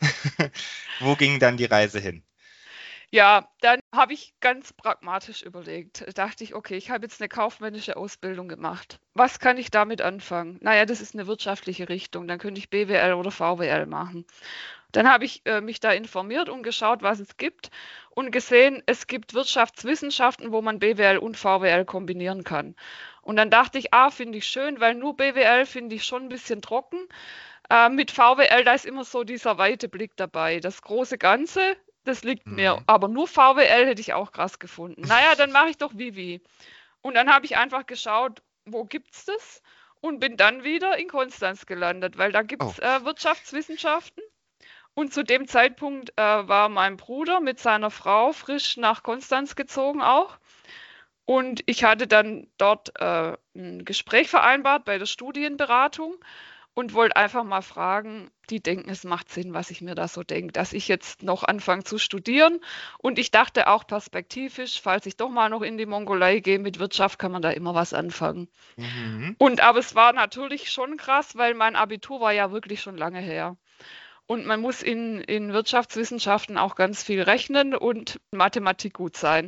Wo ging dann die Reise hin? Ja, dann habe ich ganz pragmatisch überlegt. Dachte ich, okay, ich habe jetzt eine kaufmännische Ausbildung gemacht. Was kann ich damit anfangen? Naja, das ist eine wirtschaftliche Richtung. Dann könnte ich B W L oder V W L machen. Dann habe ich äh, mich da informiert und geschaut, was es gibt und gesehen, es gibt Wirtschaftswissenschaften, wo man B W L und V W L kombinieren kann. Und dann dachte ich, ah, finde ich schön, weil nur B W L finde ich schon ein bisschen trocken. Äh, mit V W L, da ist immer so dieser weite Blick dabei. Das große Ganze, das liegt mir. Mhm. Aber nur V W L hätte ich auch krass gefunden. Naja, dann mache ich doch Vivi. Und dann habe ich einfach geschaut, wo gibt's das? Und bin dann wieder in Konstanz gelandet, weil da Oh, gibt's äh, Wirtschaftswissenschaften. Und zu dem Zeitpunkt äh, war mein Bruder mit seiner Frau frisch nach Konstanz gezogen auch. Und ich hatte dann dort äh, ein Gespräch vereinbart bei der Studienberatung und wollte einfach mal fragen, die denken, es macht Sinn, was ich mir da so denke, dass ich jetzt noch anfange zu studieren. Und ich dachte auch perspektivisch, falls ich doch mal noch in die Mongolei gehe, mit Wirtschaft kann man da immer was anfangen. mhm. Und aber es war natürlich schon krass, weil mein Abitur war ja wirklich schon lange her. Und man muss in, in Wirtschaftswissenschaften auch ganz viel rechnen und Mathematik gut sein.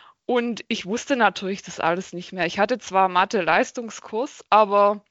Und ich wusste natürlich das alles nicht mehr. Ich hatte zwar Mathe-Leistungskurs, aber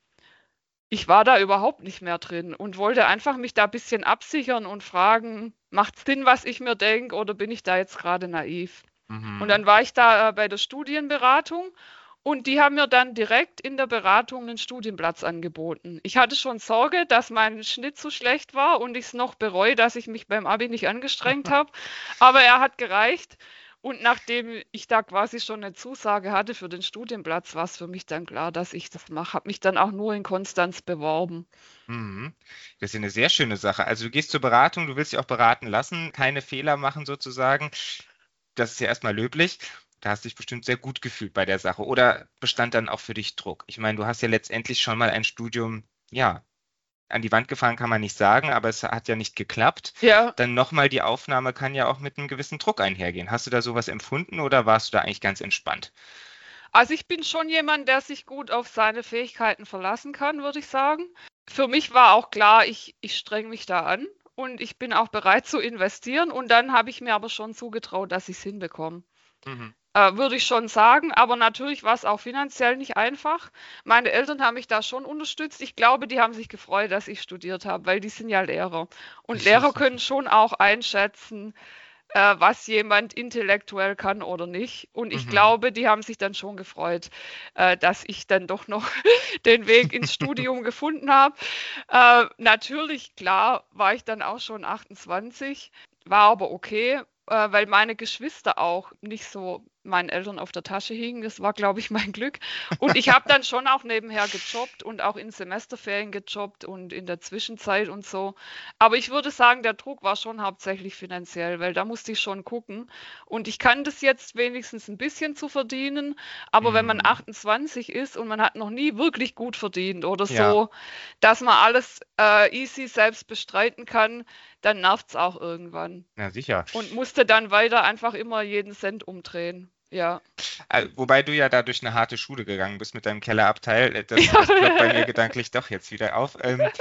ich war da überhaupt nicht mehr drin und wollte einfach mich da ein bisschen absichern und fragen, macht Sinn, was ich mir denke, oder bin ich da jetzt gerade naiv? Und Mhm. dann war ich da äh, bei der Studienberatung und die haben mir dann direkt in der Beratung einen Studienplatz angeboten. Ich hatte schon Sorge, dass mein Schnitt zu schlecht war und ich es noch bereue, dass ich mich beim Abi nicht angestrengt habe, aber er hat gereicht. Und nachdem ich da quasi schon eine Zusage hatte für den Studienplatz, war es für mich dann klar, dass ich das mache. Habe mich dann auch nur in Konstanz beworben. Mhm. Das ist ja eine sehr schöne Sache. Also du gehst zur Beratung, du willst dich auch beraten lassen, keine Fehler machen sozusagen. Das ist ja erstmal löblich. Da hast du dich bestimmt sehr gut gefühlt bei der Sache. Oder bestand dann auch für dich Druck? Ich meine, du hast ja letztendlich schon mal ein Studium, ja, an die Wand gefahren kann man nicht sagen, aber es hat ja nicht geklappt. Ja, Dann nochmal die Aufnahme kann ja auch mit einem gewissen Druck einhergehen. Hast du da sowas empfunden oder warst du da eigentlich ganz entspannt? also ich bin schon jemand, der sich gut auf seine Fähigkeiten verlassen kann, würde ich sagen. Für mich war auch klar, ich, ich streng mich da an und ich bin auch bereit zu investieren. Und dann habe ich mir aber schon zugetraut, dass ich es hinbekomme. Mhm. Äh, würde ich schon sagen, aber natürlich war es auch finanziell nicht einfach. Meine Eltern haben mich da schon unterstützt. Ich glaube, die haben sich gefreut, dass ich studiert habe, weil die sind ja Lehrer. Und Lehrer können schon auch einschätzen, äh, was jemand intellektuell kann oder nicht. Und ich Mhm. glaube, die haben sich dann schon gefreut, äh, dass ich dann doch noch den Weg ins Studium gefunden habe. Äh, natürlich, klar, war ich dann auch schon achtundzwanzig, war aber okay, äh, weil meine Geschwister auch nicht so meinen Eltern auf der Tasche hingen. Das war, glaube ich, mein Glück. Und ich habe dann schon auch nebenher gejobbt und auch in Semesterferien gejobbt und in der Zwischenzeit und so. Aber ich würde sagen, der Druck war schon hauptsächlich finanziell, weil da musste ich schon gucken. Und ich kann das jetzt wenigstens ein bisschen zu verdienen, aber wenn man Mhm. achtundzwanzig ist und man hat noch nie wirklich gut verdient oder Ja, so, dass man alles äh, easy selbst bestreiten kann, dann nervt es auch irgendwann. na sicher. Und musste dann weiter einfach immer jeden Cent umdrehen. Ja. Äh, Wobei du ja da durch eine harte Schule gegangen bist mit deinem Kellerabteil. Äh, Das, das ploppt bei mir gedanklich doch jetzt wieder auf. Ähm,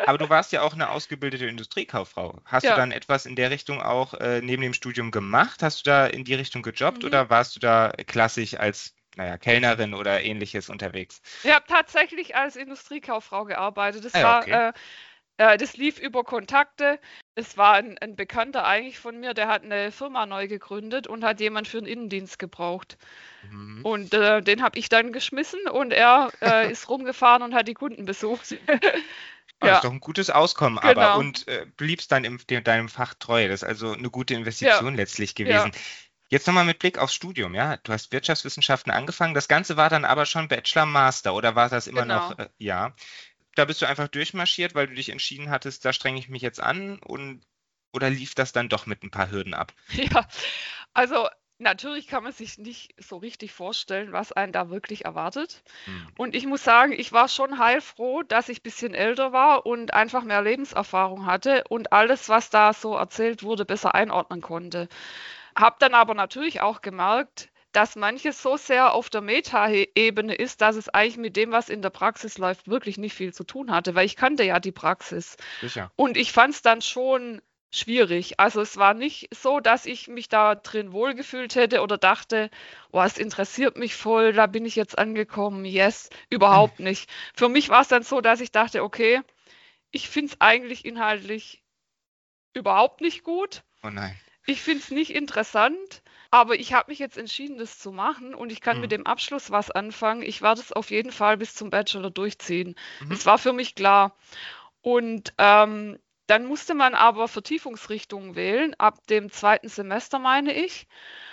Aber du warst ja auch eine ausgebildete Industriekauffrau. Hast du Ja. dann etwas in der Richtung auch äh, neben dem Studium gemacht? Hast du da in die Richtung gejobbt Mhm. oder warst du da klassisch als, naja, Kellnerin oder ähnliches unterwegs? Ich habe tatsächlich als Industriekauffrau gearbeitet. Das Ah ja, war, okay. äh, äh, das lief über Kontakte. Es war ein, ein Bekannter eigentlich von mir, der hat eine Firma neu gegründet und hat jemand für den Innendienst gebraucht. Mhm. Und äh, den habe ich dann geschmissen und er äh, ist rumgefahren und hat die Kunden besucht. Ah, das ist Ja, doch ein gutes Auskommen aber genau. und äh, bliebst dann im, de, deinem Fach treu. Das ist also eine gute Ja, Investition letztlich ja, gewesen. Jetzt nochmal mit Blick aufs Studium, ja. Du hast Wirtschaftswissenschaften angefangen. Das Ganze war dann aber schon Bachelor, Master oder war das immer noch, genau. äh, ja. Da bist du einfach durchmarschiert, weil du dich entschieden hattest, da strenge ich mich jetzt an und oder lief das dann doch mit ein paar Hürden ab? Ja, also natürlich kann man sich nicht so richtig vorstellen, was einen da wirklich erwartet. Hm. Und ich muss sagen, ich war schon heilfroh, dass ich ein bisschen älter war und einfach mehr Lebenserfahrung hatte und alles, was da so erzählt wurde, besser einordnen konnte. Habe dann aber natürlich auch gemerkt, dass manches so sehr auf der Meta-Ebene ist, dass es eigentlich mit dem, was in der Praxis läuft, wirklich nicht viel zu tun hatte, weil ich kannte ja die Praxis. Sicher. Und ich fand es dann schon schwierig. Also es war nicht so, dass ich mich da drin wohlgefühlt hätte oder dachte, oh, es interessiert mich voll, da bin ich jetzt angekommen. Yes, überhaupt nicht. Für mich war es dann so, dass ich dachte, okay, ich finde es eigentlich inhaltlich überhaupt nicht gut. Oh nein. Ich finde es nicht interessant, aber ich habe mich jetzt entschieden, das zu machen und ich kann mit Mhm. dem Abschluss was anfangen. Ich werde es auf jeden Fall bis zum Bachelor durchziehen. Mhm. Das war für mich klar. Und ähm, dann musste man aber Vertiefungsrichtungen wählen, ab dem zweiten Semester, meine ich.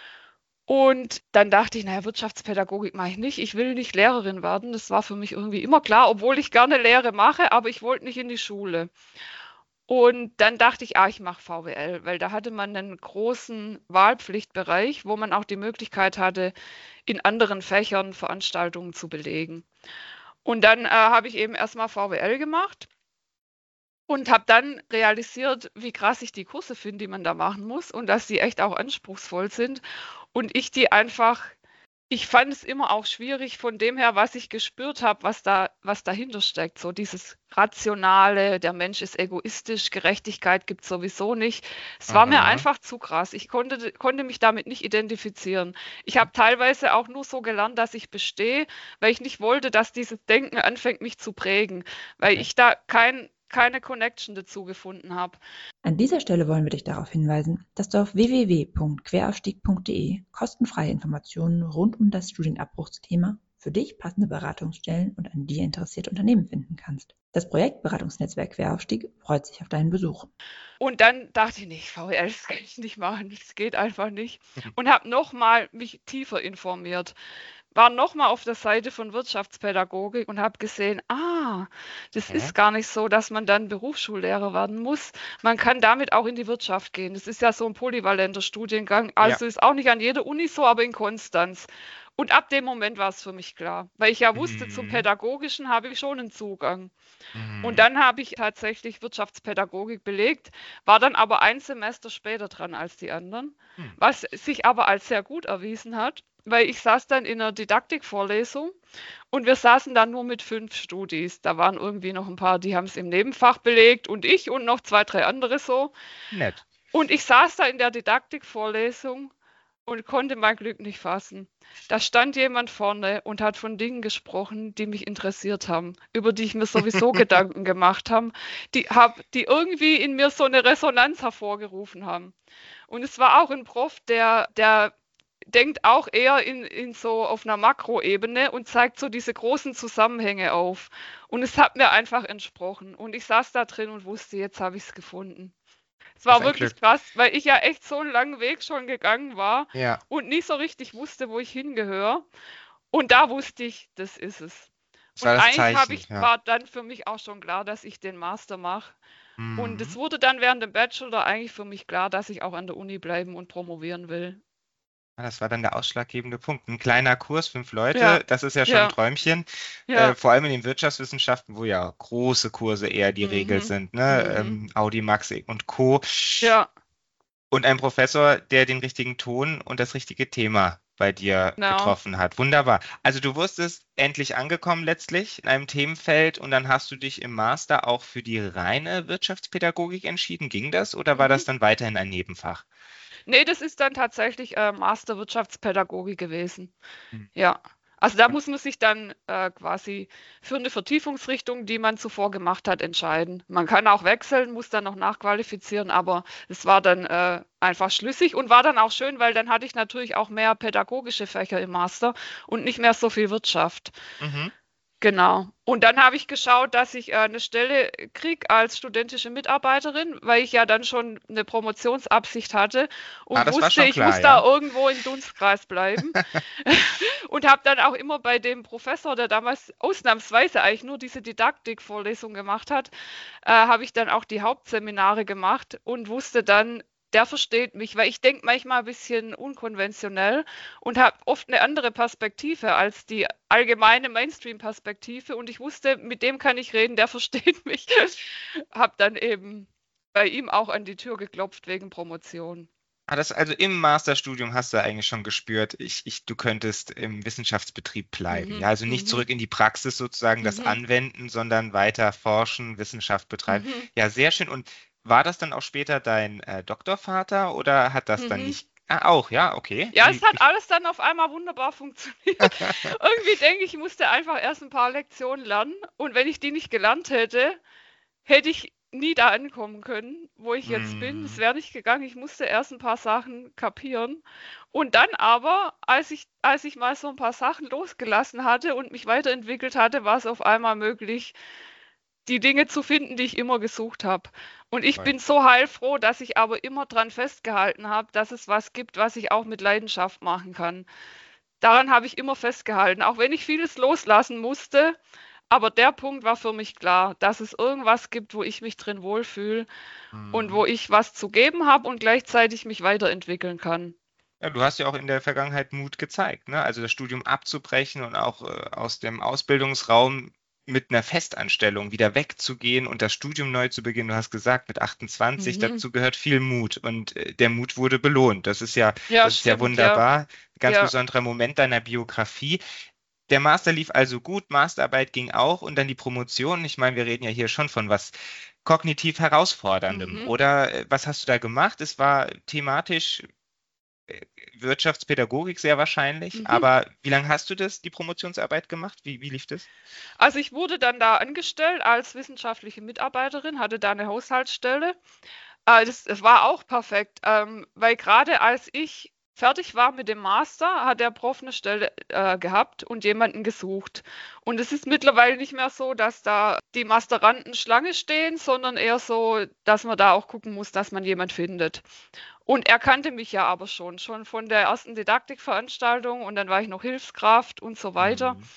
Und dann dachte ich, naja, Wirtschaftspädagogik mache ich nicht. Ich will nicht Lehrerin werden. Das war für mich irgendwie immer klar, obwohl ich gerne Lehre mache, aber ich wollte nicht in die Schule. Und dann dachte ich, ah, ich mache V W L, weil da hatte man einen großen Wahlpflichtbereich, wo man auch die Möglichkeit hatte, in anderen Fächern Veranstaltungen zu belegen. Und dann äh, habe ich eben erstmal V W L gemacht und habe dann realisiert, wie krass ich die Kurse finde, die man da machen muss und dass die echt auch anspruchsvoll sind. Und ich die einfach, ich fand es immer auch schwierig von dem her, was ich gespürt habe, was da, was dahinter steckt. So dieses Rationale, der Mensch ist egoistisch, Gerechtigkeit gibt es sowieso nicht. Es war mir Aha. einfach zu krass. Ich konnte, konnte mich damit nicht identifizieren. Ich habe teilweise auch nur so gelernt, dass ich bestehe, weil ich nicht wollte, dass dieses Denken anfängt, mich zu prägen, weil Okay. ich da kein, keine Connection dazu gefunden habe. An dieser Stelle wollen wir dich darauf hinweisen, dass du auf w w w punkt queraufstieg punkt d e kostenfreie Informationen rund um das Studienabbruchsthema, für dich passende Beratungsstellen und an dir interessierte Unternehmen finden kannst. Das Projekt Beratungsnetzwerk Queraufstieg freut sich auf deinen Besuch. Und dann dachte ich, nee, V W L, das kann ich nicht machen, das geht einfach nicht. Und habe nochmal mich tiefer informiert. War nochmal auf der Seite von Wirtschaftspädagogik und habe gesehen, ah, das Okay. ist gar nicht so, dass man dann Berufsschullehrer werden muss. Man kann damit auch in die Wirtschaft gehen. Das ist ja so ein polyvalenter Studiengang. Ja. Also ist auch nicht an jeder Uni so, aber in Konstanz. Und ab dem Moment war es für mich klar, weil ich ja wusste, zum Mhm. Pädagogischen habe ich schon einen Zugang. Mhm. Und dann habe ich tatsächlich Wirtschaftspädagogik belegt, war dann aber ein Semester später dran als die anderen, Hm. was sich aber als sehr gut erwiesen hat, weil ich saß dann in einer Didaktikvorlesung und wir saßen dann nur mit fünf Studis. Da waren irgendwie noch ein paar, die haben es im Nebenfach belegt und ich und noch zwei, drei andere so. Nett. Und ich saß da in der Didaktikvorlesung und konnte mein Glück nicht fassen. Da stand jemand vorne und hat von Dingen gesprochen, die mich interessiert haben, über die ich mir sowieso Gedanken gemacht habe, die, hab, die irgendwie in mir so eine Resonanz hervorgerufen haben. Und es war auch ein Prof, der, der denkt auch eher in, in so auf einer Makroebene und zeigt so diese großen Zusammenhänge auf. Und es hat mir einfach entsprochen. Und ich saß da drin und wusste, jetzt habe ich es gefunden. Es Das war ist ein wirklich Glück. krass, weil ich ja echt so einen langen Weg schon gegangen war Ja. und nicht so richtig wusste, wo ich hingehöre. Und da wusste ich, das ist es. Das Und war das eigentlich habe Zeichen. ich, Ja. war dann für mich auch schon klar, dass ich den Master mache. Und es Mhm. wurde dann während dem Bachelor eigentlich für mich klar, dass ich auch an der Uni bleiben und promovieren will. Ah, Das war dann der ausschlaggebende Punkt. Ein kleiner Kurs, fünf Leute, Ja, das ist ja schon ein ja, Träumchen. Äh, ja. vor allem in den Wirtschaftswissenschaften, wo ja große Kurse eher die Regel Mhm. sind, ne? Mhm. Ähm, Audimax und Co. Ja, Und ein Professor, der den richtigen Ton und das richtige Thema bei dir Genau. getroffen hat. Wunderbar. Also du wusstest, endlich angekommen letztlich in einem Themenfeld und dann hast du dich im Master auch für die reine Wirtschaftspädagogik entschieden. Ging das oder war das Mhm. dann weiterhin ein Nebenfach? Nee, das ist dann tatsächlich äh, Master Wirtschaftspädagogik gewesen. Hm. Ja. Also da Und muss man sich dann äh, quasi für eine Vertiefungsrichtung, die man zuvor gemacht hat, entscheiden. Man kann auch wechseln, muss dann noch nachqualifizieren, aber es war dann äh, einfach schlüssig und war dann auch schön, weil dann hatte ich natürlich auch mehr pädagogische Fächer im Master und nicht mehr so viel Wirtschaft. mhm. Genau. Und dann habe ich geschaut, dass ich äh, eine Stelle kriege als studentische Mitarbeiterin, weil ich ja dann schon eine Promotionsabsicht hatte Ah, und das war wusste, schon ich klar, muss da ja? irgendwo im Dunstkreis bleiben. Und habe dann auch immer bei dem Professor, der damals ausnahmsweise eigentlich nur diese Didaktikvorlesung gemacht hat, äh, habe ich dann auch die Hauptseminare gemacht und wusste dann, der versteht mich, weil ich denke manchmal ein bisschen unkonventionell und habe oft eine andere Perspektive als die allgemeine Mainstream-Perspektive. Und ich wusste, mit dem kann ich reden, der versteht mich. Habe dann eben bei ihm auch an die Tür geklopft wegen Promotion. Ah, das, also im Masterstudium hast du eigentlich schon gespürt, ich, ich, du könntest im Wissenschaftsbetrieb bleiben. Ja, Mhm, also nicht mhm, zurück in die Praxis sozusagen, das mhm, Anwenden, sondern weiter forschen, Wissenschaft betreiben. mhm, Ja, sehr schön. Und war das dann auch später dein äh, Doktorvater oder hat das dann mhm. nicht? Ah, auch, ja, okay. Ja, es Wie, hat wie, alles dann auf einmal wunderbar funktioniert. Irgendwie denke ich, ich musste einfach erst ein paar Lektionen lernen. Und wenn ich die nicht gelernt hätte, hätte ich nie da ankommen können, wo ich jetzt bin. Es hm, wäre nicht gegangen. Ich musste erst ein paar Sachen kapieren. Und dann aber, als ich, als ich mal so ein paar Sachen losgelassen hatte und mich weiterentwickelt hatte, war es auf einmal möglich, die Dinge zu finden, die ich immer gesucht habe. Und ich toll. bin so heilfroh, dass ich aber immer dran festgehalten habe, dass es was gibt, was ich auch mit Leidenschaft machen kann. Daran habe ich immer festgehalten, auch wenn ich vieles loslassen musste. Aber der Punkt war für mich klar, dass es irgendwas gibt, wo ich mich drin wohlfühle und Hm. wo ich was zu geben habe und gleichzeitig mich weiterentwickeln kann. Ja, du hast ja auch in der Vergangenheit Mut gezeigt, ne? Also das Studium abzubrechen und auch äh, aus dem Ausbildungsraum mit einer Festanstellung wieder wegzugehen und das Studium neu zu beginnen. Du hast gesagt, mit achtundzwanzig, Mhm. dazu gehört viel Mut und äh, der Mut wurde belohnt. Das ist ja, Ja, das ist ja stimmt, ja. wunderbar. Ganz Ja. besonderer Moment deiner Biografie. Der Master lief also gut, Masterarbeit ging auch und dann die Promotion. Ich meine, wir reden ja hier schon von was kognitiv herausforderndem. Mhm. Oder äh, was hast du da gemacht? Es war thematisch äh, Wirtschaftspädagogik sehr wahrscheinlich, Mhm. aber wie lange hast du das, die Promotionsarbeit gemacht? Wie, wie lief das? Also ich wurde dann da angestellt als wissenschaftliche Mitarbeiterin, hatte da eine Haushaltsstelle. Äh, das, das war auch perfekt, ähm, weil gerade als ich fertig war mit dem Master, hat der Prof eine Stelle äh, gehabt und jemanden gesucht. Und es ist mittlerweile nicht mehr so, dass da die Masteranden Schlange stehen, sondern eher so, dass man da auch gucken muss, dass man jemand findet. Und er kannte mich ja aber schon, schon von der ersten Didaktikveranstaltung und dann war ich noch Hilfskraft und so weiter. Hm.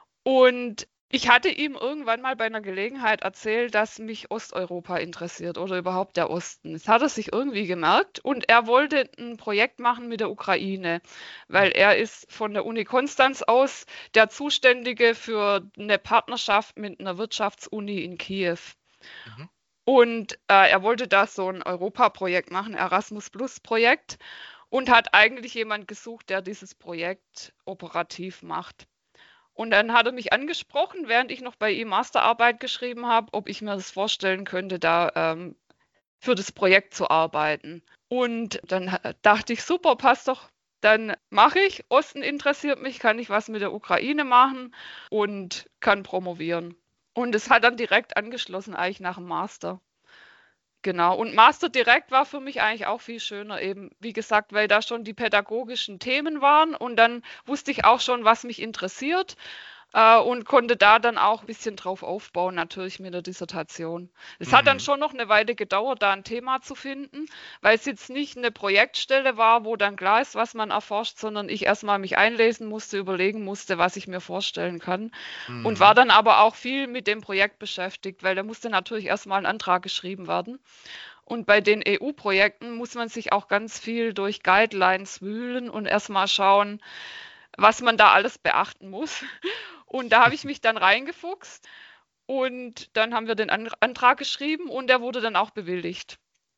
Und ich hatte ihm irgendwann mal bei einer Gelegenheit erzählt, dass mich Osteuropa interessiert oder überhaupt der Osten. Das hat er sich irgendwie gemerkt und er wollte ein Projekt machen mit der Ukraine, weil er ist von der Uni Konstanz aus der Zuständige für eine Partnerschaft mit einer Wirtschaftsuni in Kiew. Mhm. Und äh, er wollte da so ein Europaprojekt machen, Erasmus-Plus-Projekt, und hat eigentlich jemand gesucht, der dieses Projekt operativ macht. Und dann hat er mich angesprochen, während ich noch bei ihm Masterarbeit geschrieben habe, ob ich mir das vorstellen könnte, da ähm, für das Projekt zu arbeiten. Und dann ha- dachte ich, super, passt doch. Dann mache ich. Osten interessiert mich, kann ich was mit der Ukraine machen und kann promovieren. Und es hat dann direkt angeschlossen, eigentlich nach dem Master. Genau. Und Master direkt war für mich eigentlich auch viel schöner, eben, wie gesagt, weil da schon die pädagogischen Themen waren und dann wusste ich auch schon, was mich interessiert äh, und konnte da dann auch ein bisschen drauf aufbauen, natürlich mit der Dissertation. Es hat dann Mhm. schon noch eine Weile gedauert, da ein Thema zu finden, weil es jetzt nicht eine Projektstelle war, wo dann klar ist, was man erforscht, sondern ich erstmal mich einlesen musste, überlegen musste, was ich mir vorstellen kann. Und war Mhm. dann aber auch viel mit dem Projekt beschäftigt, weil da musste natürlich erstmal ein Antrag geschrieben werden. Und bei den E U-Projekten muss man sich auch ganz viel durch Guidelines wühlen und erstmal schauen, was man da alles beachten muss. Und da habe ich mich dann reingefuchst und dann haben wir den An Antrag geschrieben und der wurde dann auch bewilligt.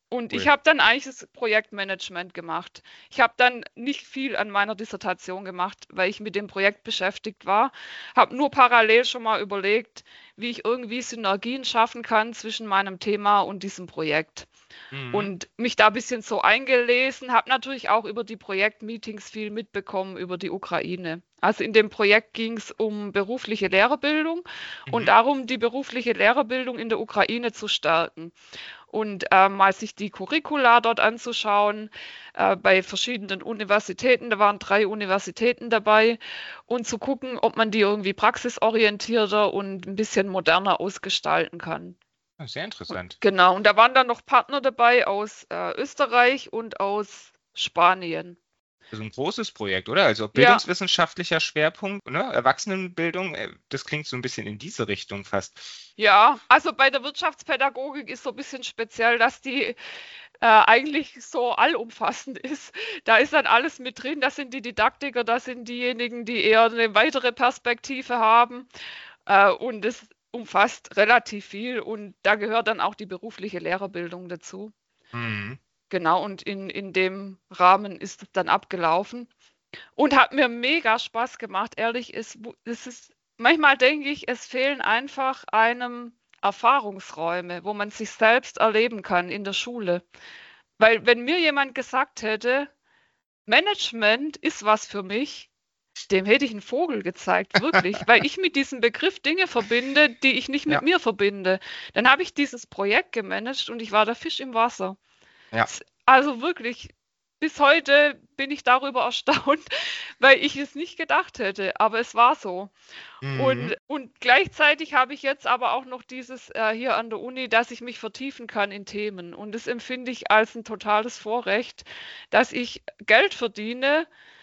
Und Cool. ich habe dann eigentlich das Projektmanagement gemacht. Ich habe dann nicht viel an meiner Dissertation gemacht, weil ich mit dem Projekt beschäftigt war. Habe nur parallel schon mal überlegt, wie ich irgendwie Synergien schaffen kann zwischen meinem Thema und diesem Projekt. Mhm. Und mich da ein bisschen so eingelesen, habe natürlich auch über die Projektmeetings viel mitbekommen über die Ukraine. Also in dem Projekt ging es um berufliche Lehrerbildung und Mhm. darum, die berufliche Lehrerbildung in der Ukraine zu stärken. Und ähm, mal sich die Curricula dort anzuschauen, äh, bei verschiedenen Universitäten, da waren drei Universitäten dabei, und zu gucken, ob man die irgendwie praxisorientierter und ein bisschen moderner ausgestalten kann. Ah, sehr interessant. Genau, und da waren dann noch Partner dabei aus äh, Österreich und aus Spanien. Also ein großes Projekt, oder? Also Ja, bildungswissenschaftlicher Schwerpunkt, ne? Erwachsenenbildung, äh, das klingt so ein bisschen in diese Richtung fast. ja, also bei der Wirtschaftspädagogik ist so ein bisschen speziell, dass die äh, eigentlich so allumfassend ist. Da ist dann alles mit drin. Das sind die Didaktiker, das sind diejenigen, die eher eine weitere Perspektive haben. Äh, und es umfasst relativ viel. Und da gehört dann auch die berufliche Lehrerbildung dazu. Mhm. Genau, und in, in dem Rahmen ist es dann abgelaufen. Und hat mir mega Spaß gemacht, ehrlich. Es, wu- es ist, manchmal denke ich, es fehlen einfach einem Erfahrungsräume, wo man sich selbst erleben kann in der Schule. Weil wenn mir jemand gesagt hätte, Management ist was für mich, dem hätte ich einen Vogel gezeigt, wirklich, weil ich mit diesem Begriff Dinge verbinde, die ich nicht mit Ja, mir verbinde. Dann habe ich dieses Projekt gemanagt und ich war der Fisch im Wasser. ja. S- Also wirklich, bis heute bin ich darüber erstaunt, weil ich es nicht gedacht hätte, aber es war so. Mhm. Und, und gleichzeitig habe ich jetzt aber auch noch dieses äh, hier an der Uni, dass ich mich vertiefen kann in Themen. Und das empfinde ich als ein totales Vorrecht, dass ich Geld verdiene,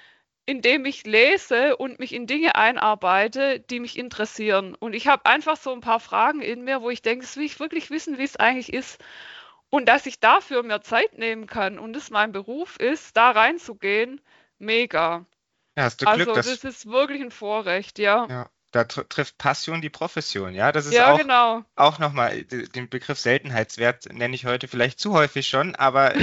indem ich lese und mich in Dinge einarbeite, die mich interessieren. Und ich habe einfach so ein paar Fragen in mir, wo ich denke, das will ich wirklich wissen, wie es eigentlich ist. Und dass ich dafür mir Zeit nehmen kann und es mein Beruf ist, da reinzugehen, mega. Ja, hast du Glück, Also das dass, ist wirklich ein Vorrecht, ja. ja, da tr trifft Passion die Profession, ja. Das ist Ja, auch, genau. auch nochmal, den Begriff Seltenheitswert nenne ich heute vielleicht zu häufig schon, aber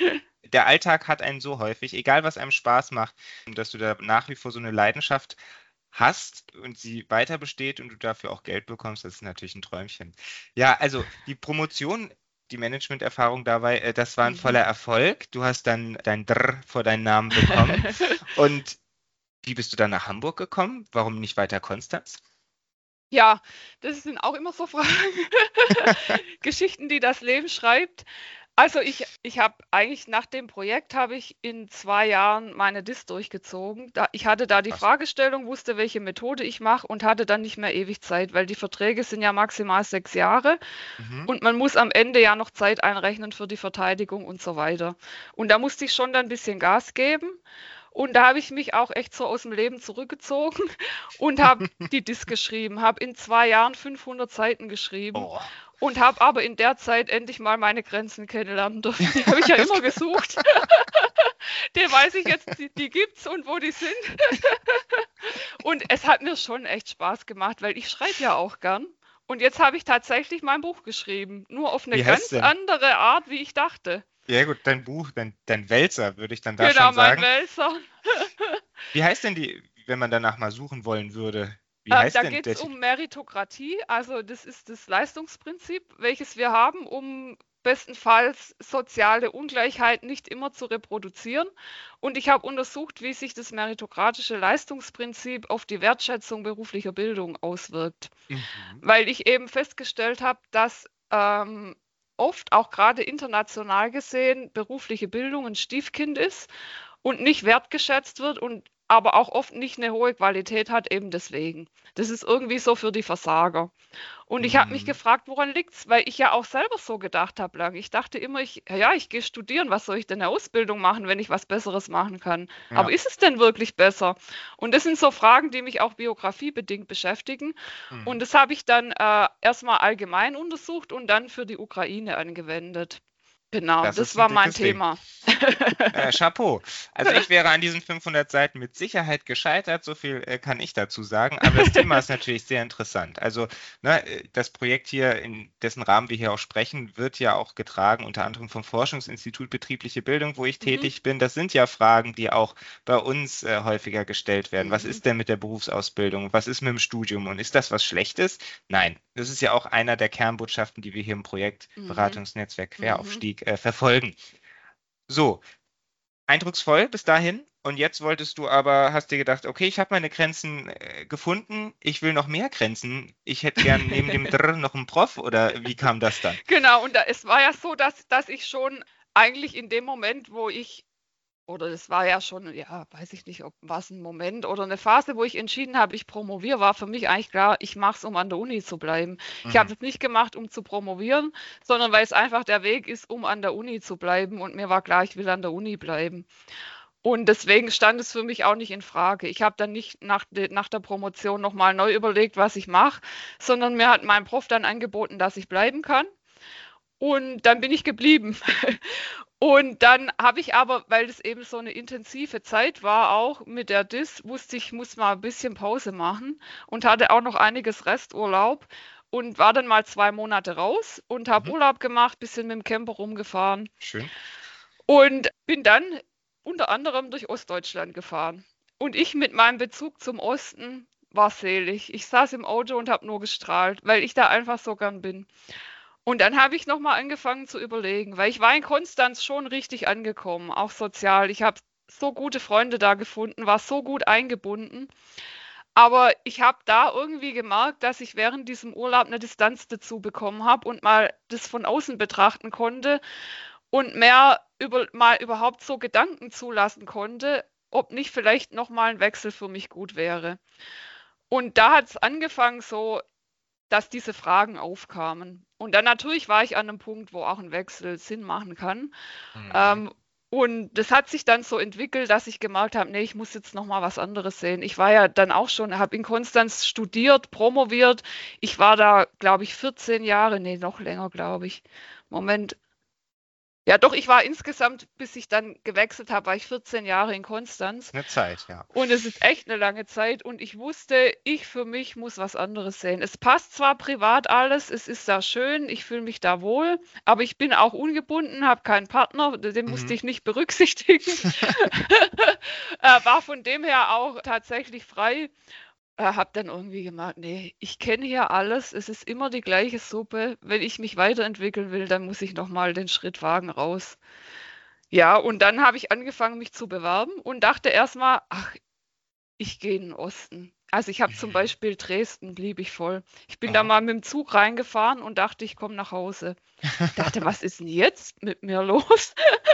der Alltag hat einen so häufig, egal was einem Spaß macht, dass du da nach wie vor so eine Leidenschaft hast und sie weiter besteht und du dafür auch Geld bekommst, das ist natürlich ein Träumchen. Ja, also die Promotion, die Managementerfahrung dabei, äh, das war ein Mhm. voller Erfolg. Du hast dann dein Drr vor deinen Namen bekommen. Und wie bist du dann nach Hamburg gekommen? Warum nicht weiter Konstanz? Ja, das sind auch immer so Fragen. Geschichten, die das Leben schreibt. Also ich, ich habe eigentlich nach dem Projekt habe ich in zwei Jahren meine Dis durchgezogen. Da, ich hatte da die Krass. Fragestellung, wusste, welche Methode ich mache und hatte dann nicht mehr ewig Zeit, weil die Verträge sind ja maximal sechs Jahre Mhm. und man muss am Ende ja noch Zeit einrechnen für die Verteidigung und so weiter. Und da musste ich schon dann ein bisschen Gas geben. Und da habe ich mich auch echt so aus dem Leben zurückgezogen und habe die Dis geschrieben, habe in zwei Jahren fünfhundert Seiten geschrieben Oh. und habe aber in der Zeit endlich mal meine Grenzen kennenlernen dürfen. Die habe ich ja immer gesucht. Den weiß ich jetzt, die, die gibt's und wo die sind. Und es hat mir schon echt Spaß gemacht, weil ich schreibe ja auch gern. Und jetzt habe ich tatsächlich mein Buch geschrieben. Nur auf eine Wie heißt ganz denn? andere Art, wie ich dachte. Ja gut, dein Buch, dein, dein Wälzer, würde ich dann da Genau, schon mein sagen. Wälzer. Wie heißt denn die, wenn man danach mal suchen wollen würde? Wie Ähm, heißt da denn geht der es Titel? um Meritokratie, also das ist das Leistungsprinzip, welches wir haben, um bestenfalls soziale Ungleichheit nicht immer zu reproduzieren. Und ich habe untersucht, wie sich das meritokratische Leistungsprinzip auf die Wertschätzung beruflicher Bildung auswirkt, Mhm. weil ich eben festgestellt habe, dass ähm, oft auch gerade international gesehen berufliche Bildung ein Stiefkind ist und nicht wertgeschätzt wird und aber auch oft nicht eine hohe Qualität hat, eben deswegen. Das ist irgendwie so für die Versager. Und ich habe mich Mhm. gefragt, woran liegt's? Weil ich ja auch selber so gedacht habe lang. Ich dachte immer, ich, ja, ich gehe studieren, was soll ich denn eine Ausbildung machen, wenn ich was Besseres machen kann? Aber Ja. ist es denn wirklich besser? Und das sind so Fragen, die mich auch biografiebedingt beschäftigen. Und Mhm. das habe ich dann äh, erstmal allgemein untersucht und dann für die Ukraine angewendet. Genau, Das das ist ein war mein dickes Ding. Thema. Äh, Chapeau. Also ich wäre an diesen fünfhundert Seiten mit Sicherheit gescheitert, so viel äh, kann ich dazu sagen. Aber das Thema ist natürlich sehr interessant. Also ne, äh, das Projekt hier, in dessen Rahmen wir hier auch sprechen, wird ja auch getragen, unter anderem vom Forschungsinstitut Betriebliche Bildung, wo ich Mhm. tätig bin. Das sind ja Fragen, die auch bei uns äh, häufiger gestellt werden. Was Mhm. ist denn mit der Berufsausbildung? Was ist mit dem Studium? Und ist das was Schlechtes? Nein, das ist ja auch einer der Kernbotschaften, die wir hier im Projekt Mhm. Beratungsnetzwerk Mhm. Queraufstieg äh, verfolgen. So, eindrucksvoll bis dahin. Und jetzt wolltest du aber, hast dir gedacht, okay, ich habe meine Grenzen äh, gefunden, ich will noch mehr Grenzen. Ich hätte gern neben dem Drr noch einen Prof, oder wie kam das dann? Genau, und da, es war ja so, dass, dass ich schon eigentlich in dem Moment, wo ich, oder das war ja schon, ja, weiß ich nicht, ob was ein Moment oder eine Phase, wo ich entschieden habe, ich promoviere, war für mich eigentlich klar, ich mache es, um an der Uni zu bleiben. Ich habe Mhm. es nicht gemacht, um zu promovieren, sondern weil es einfach der Weg ist, um an der Uni zu bleiben. Und mir war klar, ich will an der Uni bleiben. Und deswegen stand es für mich auch nicht in Frage. Ich habe dann nicht nach, de, nach der Promotion nochmal neu überlegt, was ich mache, sondern mir hat mein Prof dann angeboten, dass ich bleiben kann. Und dann bin ich geblieben. Und dann habe ich aber, weil es eben so eine intensive Zeit war, auch mit der D I S, wusste ich, ich muss mal ein bisschen Pause machen und hatte auch noch einiges Resturlaub und war dann mal zwei Monate raus und habe Mhm. Urlaub gemacht, bisschen mit dem Camper rumgefahren Schön. und bin dann unter anderem durch Ostdeutschland gefahren. Und ich mit meinem Bezug zum Osten war selig. Ich saß im Auto und habe nur gestrahlt, weil ich da einfach so gern bin. Und dann habe ich nochmal angefangen zu überlegen, weil ich war in Konstanz schon richtig angekommen, auch sozial. Ich habe so gute Freunde da gefunden, war so gut eingebunden. Aber ich habe da irgendwie gemerkt, dass ich während diesem Urlaub eine Distanz dazu bekommen habe und mal das von außen betrachten konnte und mehr über, mal überhaupt so Gedanken zulassen konnte, ob nicht vielleicht nochmal ein Wechsel für mich gut wäre. Und da hat es angefangen so, dass diese Fragen aufkamen. Und dann natürlich war ich an einem Punkt, wo auch ein Wechsel Sinn machen kann. Mhm. Ähm, und das hat sich dann so entwickelt, dass ich gemerkt habe, nee, ich muss jetzt noch mal was anderes sehen. Ich war ja dann auch schon, habe in Konstanz studiert, promoviert. Ich war da, glaube ich, vierzehn Jahre, nee, noch länger, glaube ich. Moment, ja, doch, ich war insgesamt, bis ich dann gewechselt habe, war ich vierzehn Jahre in Konstanz. Eine Zeit, ja. Und es ist echt eine lange Zeit. Und ich wusste, ich für mich muss was anderes sehen. Es passt zwar privat alles, es ist da schön, ich fühle mich da wohl, aber ich bin auch ungebunden, habe keinen Partner, den musste Mhm. ich nicht berücksichtigen. äh, war von dem her auch tatsächlich frei. Äh, habe dann irgendwie gemerkt, nee, ich kenne hier alles, es ist immer die gleiche Suppe. Wenn ich mich weiterentwickeln will, dann muss ich nochmal den Schritt wagen raus. Ja, und dann habe ich angefangen, mich zu bewerben und dachte erstmal, ach, ich gehe in den Osten. Also ich habe zum Mhm. Beispiel Dresden, blieb ich voll. Ich bin da Aha. mal mit dem Zug reingefahren und dachte, ich komme nach Hause. Ich dachte, was ist denn jetzt mit mir los?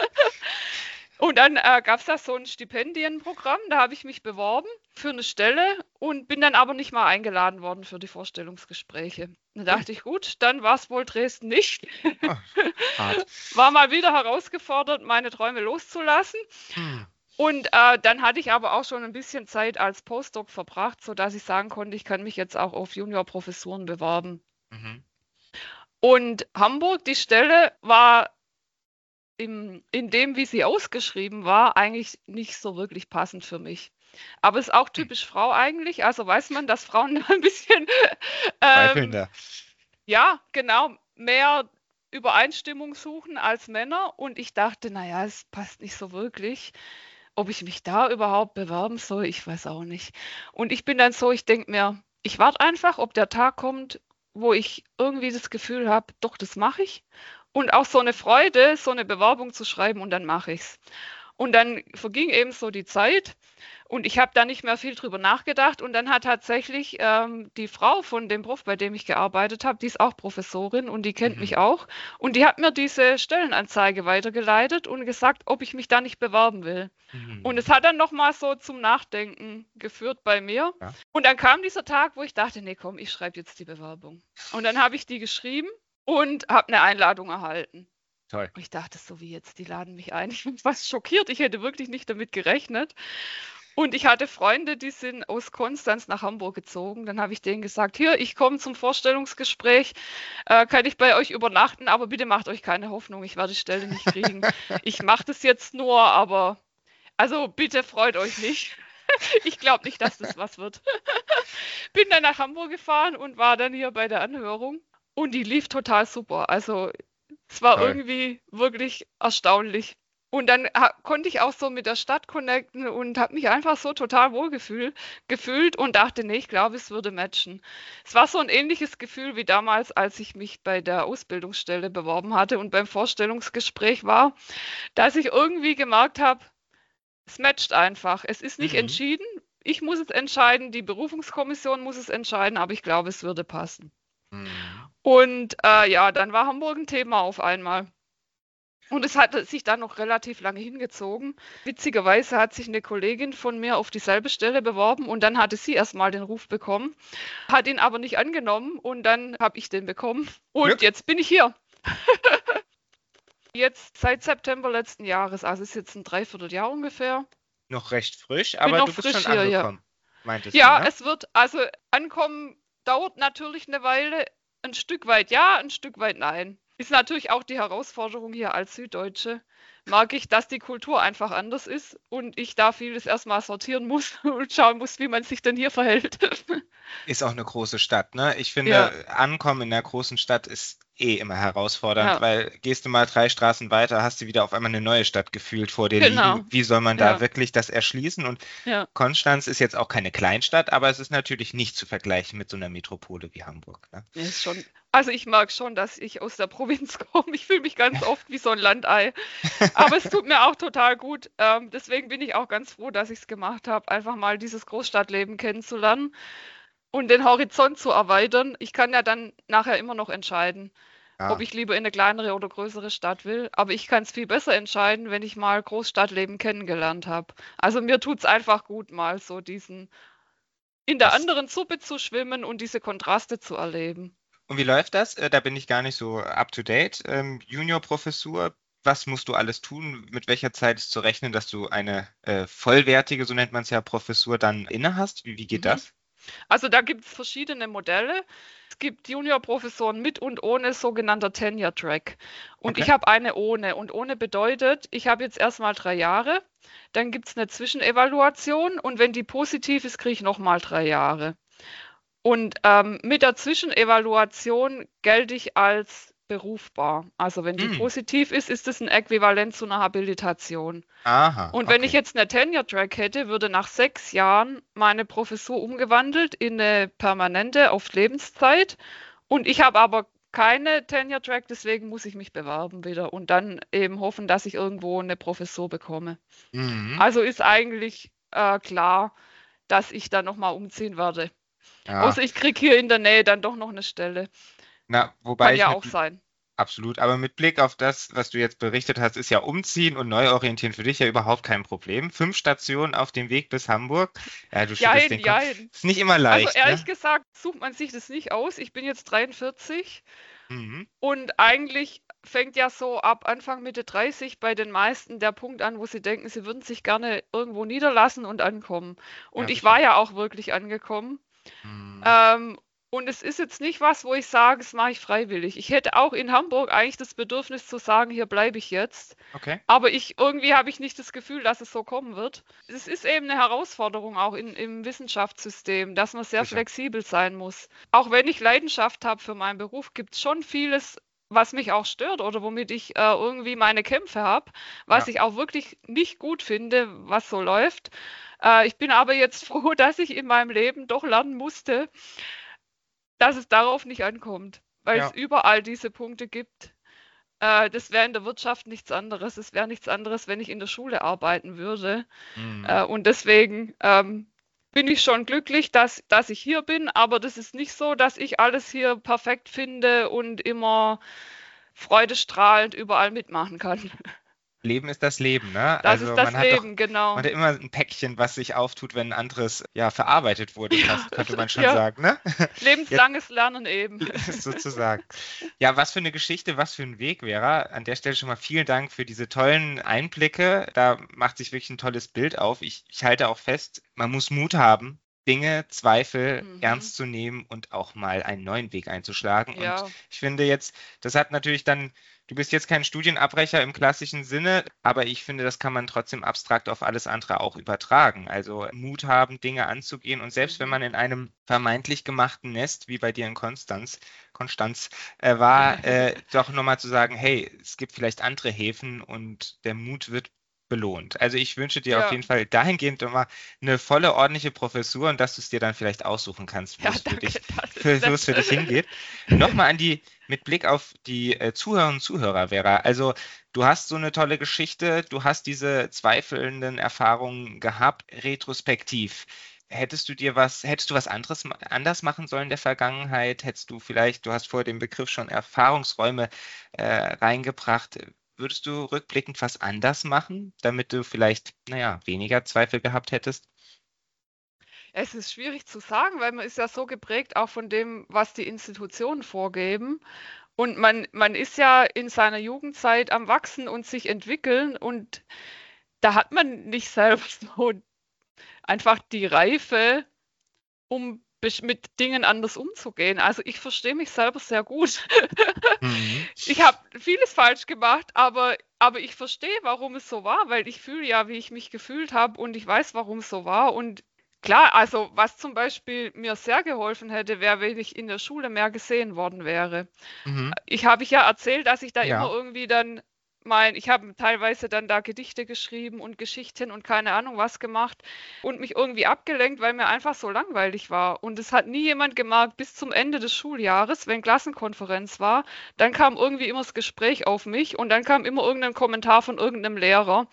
Und dann äh, gab es da so ein Stipendienprogramm, da habe ich mich beworben für eine Stelle und bin dann aber nicht mal eingeladen worden für die Vorstellungsgespräche. Da Ui. dachte ich, gut, dann war es wohl Dresden nicht. Oh, hart. War mal wieder herausgefordert, meine Träume loszulassen. Hm. Und äh, dann hatte ich aber auch schon ein bisschen Zeit als Postdoc verbracht, sodass ich sagen konnte, ich kann mich jetzt auch auf Juniorprofessuren bewerben. Mhm. Und Hamburg, die Stelle war im, in dem, wie sie ausgeschrieben war, eigentlich nicht so wirklich passend für mich. Aber ist auch Hm. typisch Frau eigentlich. Also weiß man, dass Frauen da ein bisschen, ähm, Zweifelnder. ja, genau, mehr Übereinstimmung suchen als Männer. Und ich dachte, naja, es passt nicht so wirklich. Ob ich mich da überhaupt bewerben soll, ich weiß auch nicht. Und ich bin dann so, ich denke mir, ich warte einfach, ob der Tag kommt, wo ich irgendwie das Gefühl habe, doch, das mache ich. Und auch so eine Freude, so eine Bewerbung zu schreiben und dann mache ich's. Und dann verging eben so die Zeit und ich habe da nicht mehr viel drüber nachgedacht. Und dann hat tatsächlich ähm, die Frau von dem Prof, bei dem ich gearbeitet habe, die ist auch Professorin und die kennt Mhm. mich auch. Und die hat mir diese Stellenanzeige weitergeleitet und gesagt, ob ich mich da nicht bewerben will. Und Mhm. es hat dann nochmal so zum Nachdenken geführt bei mir. Ja. Und dann kam dieser Tag, wo ich dachte, nee, komm, ich schreibe jetzt die Bewerbung. Und dann habe ich die geschrieben und habe eine Einladung erhalten. Toll. Und ich dachte, so wie jetzt, die laden mich ein. Ich bin fast schockiert. Ich hätte wirklich nicht damit gerechnet. Und ich hatte Freunde, die sind aus Konstanz nach Hamburg gezogen. Dann habe ich denen gesagt, hier, ich komme zum Vorstellungsgespräch, äh, kann ich bei euch übernachten, aber bitte macht euch keine Hoffnung, ich werde die Stelle nicht kriegen. Ich mache das jetzt nur, aber also bitte freut euch nicht. Ich glaube nicht, dass das was wird. Bin dann nach Hamburg gefahren und war dann hier bei der Anhörung und die lief total super. Also es war Toll. irgendwie wirklich erstaunlich. Und dann ha- konnte ich auch so mit der Stadt connecten und habe mich einfach so total wohl gefühl, gefühlt und dachte, nee, ich glaube, es würde matchen. Es war so ein ähnliches Gefühl wie damals, als ich mich bei der Ausbildungsstelle beworben hatte und beim Vorstellungsgespräch war, dass ich irgendwie gemerkt habe, es matcht einfach. Es ist nicht Mhm. entschieden. Ich muss es entscheiden, die Berufungskommission muss es entscheiden, aber ich glaube, es würde passen. Mhm. Und äh, ja, dann war Hamburg ein Thema auf einmal. Und es hat sich dann noch relativ lange hingezogen. Witzigerweise hat sich eine Kollegin von mir auf dieselbe Stelle beworben und dann hatte sie erstmal den Ruf bekommen, hat ihn aber nicht angenommen und dann habe ich den bekommen. Und Glück. jetzt bin ich hier. Jetzt seit September letzten Jahres, also ist jetzt ein Dreivierteljahr ungefähr. Noch recht frisch, Bin aber noch du bist frisch schon hier, ja. angekommen, meintest Ja, du, ne? es wird, also ankommen dauert natürlich eine Weile. Ein Stück weit ja, ein Stück weit nein. Ist natürlich auch die Herausforderung hier als Süddeutsche. Mag ich, dass die Kultur einfach anders ist und ich da vieles erstmal sortieren muss und schauen muss, wie man sich denn hier verhält. Ist auch eine große Stadt, ne? Ich finde, Ja, Ankommen in einer großen Stadt ist eh immer herausfordernd, ja, weil gehst du mal drei Straßen weiter, hast du wieder auf einmal eine neue Stadt gefühlt vor dir genau. liegen. Wie soll man da Ja, wirklich das erschließen? Und ja. Konstanz ist jetzt auch keine Kleinstadt, aber es ist natürlich nicht zu vergleichen mit so einer Metropole wie Hamburg, ne? Nee, ist schon, also ich mag schon, dass ich aus der Provinz komme. Ich fühle mich ganz oft wie so ein Landei. Aber es tut mir auch total gut. Ähm, deswegen bin ich auch ganz froh, dass ich es gemacht habe, einfach mal dieses Großstadtleben kennenzulernen und den Horizont zu erweitern. Ich kann ja dann nachher immer noch entscheiden, ob Ja, ich lieber in eine kleinere oder größere Stadt will. Aber ich kann es viel besser entscheiden, wenn ich mal Großstadtleben kennengelernt habe. Also mir tut es einfach gut, mal so diesen in der das. anderen Suppe zu schwimmen und diese Kontraste zu erleben. Und wie läuft das? Äh, Da bin ich gar nicht so up to date. Ähm, Juniorprofessur, was musst du alles tun? Mit welcher Zeit ist zu rechnen, dass du eine äh, vollwertige, so nennt man es ja, Professur dann inne hast? Wie, wie geht Mhm. das? Also da gibt es verschiedene Modelle. Es gibt Juniorprofessoren mit und ohne sogenannter Tenure-Track. Und Okay. ich habe eine ohne. Und ohne bedeutet, ich habe jetzt erstmal drei Jahre, dann gibt es eine Zwischenevaluation und wenn die positiv ist, kriege ich nochmal drei Jahre. Und ähm, mit der Zwischenevaluation gelte ich als berufbar. Also wenn die Hm. positiv ist, ist es ein Äquivalent zu einer Habilitation. Aha, Und wenn ich okay. jetzt eine Tenure-Track hätte, würde nach sechs Jahren meine Professur umgewandelt in eine permanente auf Lebenszeit. Und ich habe aber keine Tenure-Track, deswegen muss ich mich bewerben wieder und dann eben hoffen, dass ich irgendwo eine Professur bekomme. Mhm. Also ist eigentlich äh, klar, dass ich dann nochmal umziehen werde. Ja, Außer ich kriege hier in der Nähe dann doch noch eine Stelle. na, wobei Kann ich ja mit, auch sein. absolut, aber mit Blick auf das, was du jetzt berichtet hast, ist ja Umziehen und Neuorientieren für dich ja überhaupt kein Problem. Fünf Stationen auf dem Weg bis Hamburg. Ja, du schüttelst Jein, den Kopf. jein. Ist nicht immer Also leicht, ehrlich ne? gesagt, sucht man sich das nicht aus. Ich bin jetzt dreiundvierzig. Mhm. Und eigentlich fängt ja so ab Anfang Mitte dreißig bei den meisten der Punkt an, wo sie denken, sie würden sich gerne irgendwo niederlassen und ankommen. Ja, Und ich sicher. war ja auch wirklich angekommen. Mhm. Ähm, und es ist jetzt nicht was, wo ich sage, das mache ich freiwillig. Ich hätte auch in Hamburg eigentlich das Bedürfnis zu sagen, hier bleibe ich jetzt. Okay, Aber ich irgendwie habe ich nicht das Gefühl, dass es so kommen wird. Es ist eben eine Herausforderung auch in, im Wissenschaftssystem, dass man sehr sicher. flexibel sein muss. Auch wenn ich Leidenschaft habe für meinen Beruf, gibt es schon vieles, was mich auch stört oder womit ich äh, irgendwie meine Kämpfe habe, was Ja. ich auch wirklich nicht gut finde, was so läuft. Äh, ich bin aber jetzt froh, dass ich in meinem Leben doch lernen musste, dass es darauf nicht ankommt, weil es Ja. überall diese Punkte gibt. Äh, das wäre in der Wirtschaft nichts anderes. Es wäre nichts anderes, wenn ich in der Schule arbeiten würde. Mhm. Äh, und deswegen ähm, bin ich schon glücklich, dass, dass ich hier bin, aber das ist nicht so, dass ich alles hier perfekt finde und immer freudestrahlend überall mitmachen kann. Leben ist das Leben, ne? Das Also ist das man hat doch Leben, genau. man hat immer ein Päckchen, was sich auftut, wenn ein anderes ja verarbeitet wurde, fast, könnte man schon Ja, sagen, ne? Jetzt lebenslanges Lernen eben. sozusagen. Ja, was für eine Geschichte, was für ein Weg, Vera. An der Stelle schon mal vielen Dank für diese tollen Einblicke. Da macht sich wirklich ein tolles Bild auf. Ich, ich halte auch fest, man muss Mut haben, Dinge, Zweifel Mhm. ernst zu nehmen und auch mal einen neuen Weg einzuschlagen. Und Ja, ich finde jetzt, das hat natürlich dann, du bist jetzt kein Studienabbrecher im klassischen Sinne, aber ich finde, das kann man trotzdem abstrakt auf alles andere auch übertragen. Also Mut haben, Dinge anzugehen und selbst wenn mhm. man in einem vermeintlich gemachten Nest, wie bei dir in Konstanz, Konstanz äh, war, äh, doch nochmal zu sagen, hey, es gibt vielleicht andere Häfen und der Mut wird belohnt. Also ich wünsche dir auf Ja, jeden Fall dahingehend immer eine volle, ordentliche Professur und dass du es dir dann vielleicht aussuchen kannst, wo ja, es für danke, dich, das ist für, wo es für dich nett. hingeht. Nochmal an die, mit Blick auf die äh, Zuhörerinnen und Zuhörer, Vera. Also du hast so eine tolle Geschichte, du hast diese zweifelnden Erfahrungen gehabt, retrospektiv. Hättest du dir was, hättest du was anderes ma- anders machen sollen in der Vergangenheit? Hättest du vielleicht, du hast vorher den Begriff schon Erfahrungsräume äh, reingebracht. Würdest du rückblickend was anders machen, damit du vielleicht, naja, weniger Zweifel gehabt hättest? Es ist schwierig zu sagen, weil man ist ja so geprägt auch von dem, was die Institutionen vorgeben. Und man, man ist ja in seiner Jugendzeit am Wachsen und sich entwickeln und da hat man nicht selber so einfach die Reife, um besch- mit Dingen anders umzugehen. Also ich verstehe mich selber sehr gut. Mhm. Ich habe vieles falsch gemacht, aber, aber ich verstehe, warum es so war, weil ich fühle ja, wie ich mich gefühlt habe und ich weiß, warum es so war. Und klar, also was zum Beispiel mir sehr geholfen hätte, wäre, wenn ich in der Schule mehr gesehen worden wäre. Mhm. Ich habe ich ja erzählt, dass ich da immer Ja. irgendwie dann mein, ich habe teilweise dann da Gedichte geschrieben und Geschichten und keine Ahnung was gemacht und mich irgendwie abgelenkt, weil mir einfach so langweilig war. Und es hat nie jemand gemerkt, bis zum Ende des Schuljahres, wenn Klassenkonferenz war, dann kam irgendwie immer das Gespräch auf mich und dann kam immer irgendein Kommentar von irgendeinem Lehrer,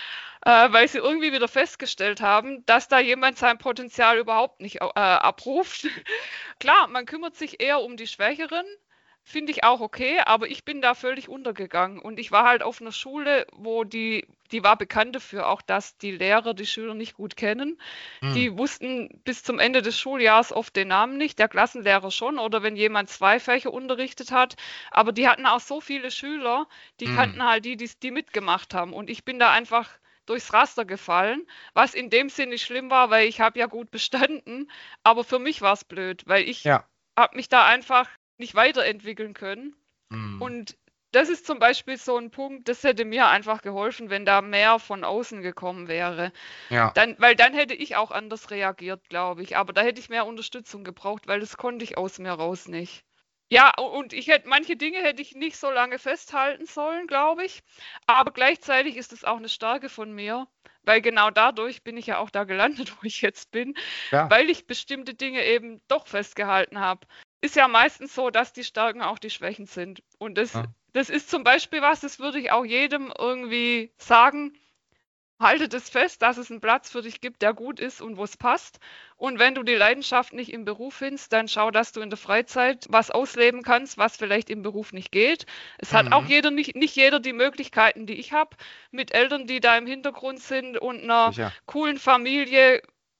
äh, weil sie irgendwie wieder festgestellt haben, dass da jemand sein Potenzial überhaupt nicht äh, abruft. Klar, man kümmert sich eher um die Schwächeren, finde ich auch okay, aber ich bin da völlig untergegangen. Und ich war halt auf einer Schule, wo die, die war bekannt dafür, auch dass die Lehrer die Schüler nicht gut kennen. Mhm. Die wussten bis zum Ende des Schuljahres oft den Namen nicht, der Klassenlehrer schon, oder wenn jemand zwei Fächer unterrichtet hat. Aber die hatten auch so viele Schüler, die Mhm. kannten halt die, die, die mitgemacht haben. Und ich bin da einfach durchs Raster gefallen, was in dem Sinne nicht schlimm war, weil ich habe ja gut bestanden, aber für mich war es blöd, weil ich Ja. habe mich da einfach nicht weiterentwickeln können. Mhm. Und das ist zum Beispiel so ein Punkt, das hätte mir einfach geholfen, wenn da mehr von außen gekommen wäre. Ja. Dann, weil dann hätte ich auch anders reagiert, glaube ich. Aber da hätte ich mehr Unterstützung gebraucht, weil das konnte ich aus mir raus nicht. Ja, u- und ich hätte, manche Dinge hätte ich nicht so lange festhalten sollen, glaube ich. Aber gleichzeitig ist es auch eine Stärke von mir, weil genau dadurch bin ich ja auch da gelandet, wo ich jetzt bin, Ja. weil ich bestimmte Dinge eben doch festgehalten habe. Ist ja meistens so, dass die Stärken auch die Schwächen sind. Und das, Ja. das ist zum Beispiel was, das würde ich auch jedem irgendwie sagen. Haltet es fest, dass es einen Platz für dich gibt, der gut ist und wo es passt. Und wenn du die Leidenschaft nicht im Beruf findest, dann schau, dass du in der Freizeit was ausleben kannst, was vielleicht im Beruf nicht geht. Es hat auch Mhm. jeder nicht, nicht jeder die Möglichkeiten, die ich habe, mit Eltern, die da im Hintergrund sind und einer Sicher. coolen Familie,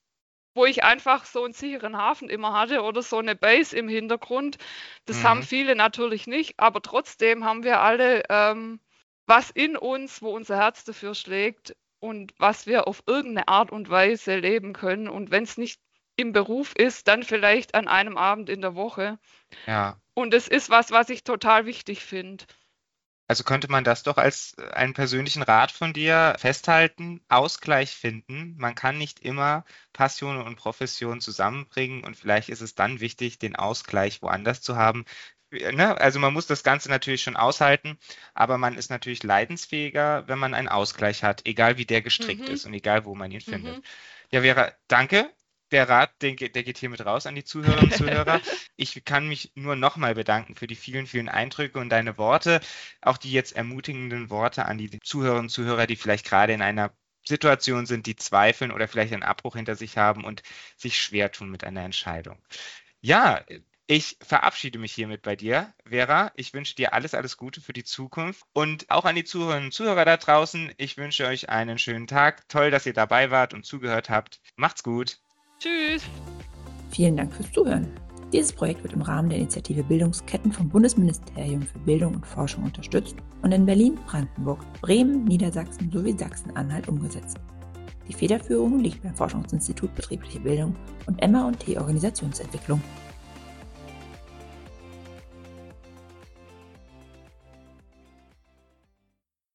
wo ich einfach so einen sicheren Hafen immer hatte oder so eine Base im Hintergrund. Das haben Mhm. viele natürlich nicht, aber trotzdem haben wir alle ähm, was in uns, wo unser Herz dafür schlägt und was wir auf irgendeine Art und Weise leben können. Und wenn es nicht im Beruf ist, dann vielleicht an einem Abend in der Woche. Ja. Und es ist was, was ich total wichtig finde. Also könnte man das doch als äh, einen persönlichen Rat von dir festhalten, Ausgleich finden. Man kann nicht immer Passion und Profession zusammenbringen und vielleicht ist es dann wichtig, den Ausgleich woanders zu haben. Äh, Ne? Also man muss das Ganze natürlich schon aushalten, aber man ist natürlich leidensfähiger, wenn man einen Ausgleich hat, egal wie der gestrickt Mhm, ist und egal wo man ihn findet. mhm. Ja, Vera, danke. Der Rat, den, geht- der geht hiermit raus an die Zuhörerinnen und Zuhörer. Ich kann mich nur nochmal bedanken für die vielen, vielen Eindrücke und deine Worte, auch die jetzt ermutigenden Worte an die Zuhörerinnen und Zuhörer, die vielleicht gerade in einer Situation sind, die zweifeln oder vielleicht einen Abbruch hinter sich haben und sich schwer tun mit einer Entscheidung. Ja, Ich verabschiede mich hiermit bei dir, Vera. Ich wünsche dir alles, alles Gute für die Zukunft. Und auch an die Zuhörerinnen und Zuhörer da draußen, ich wünsche euch einen schönen Tag. Toll, dass ihr dabei wart und zugehört habt. Macht's gut. Tschüss. Vielen Dank fürs Zuhören. Dieses Projekt wird im Rahmen der Initiative Bildungsketten vom Bundesministerium für Bildung und Forschung unterstützt und in Berlin, Brandenburg, Bremen, Niedersachsen sowie Sachsen-Anhalt umgesetzt. Die Federführung liegt beim Forschungsinstitut Betriebliche Bildung und M A und T Organisationsentwicklung.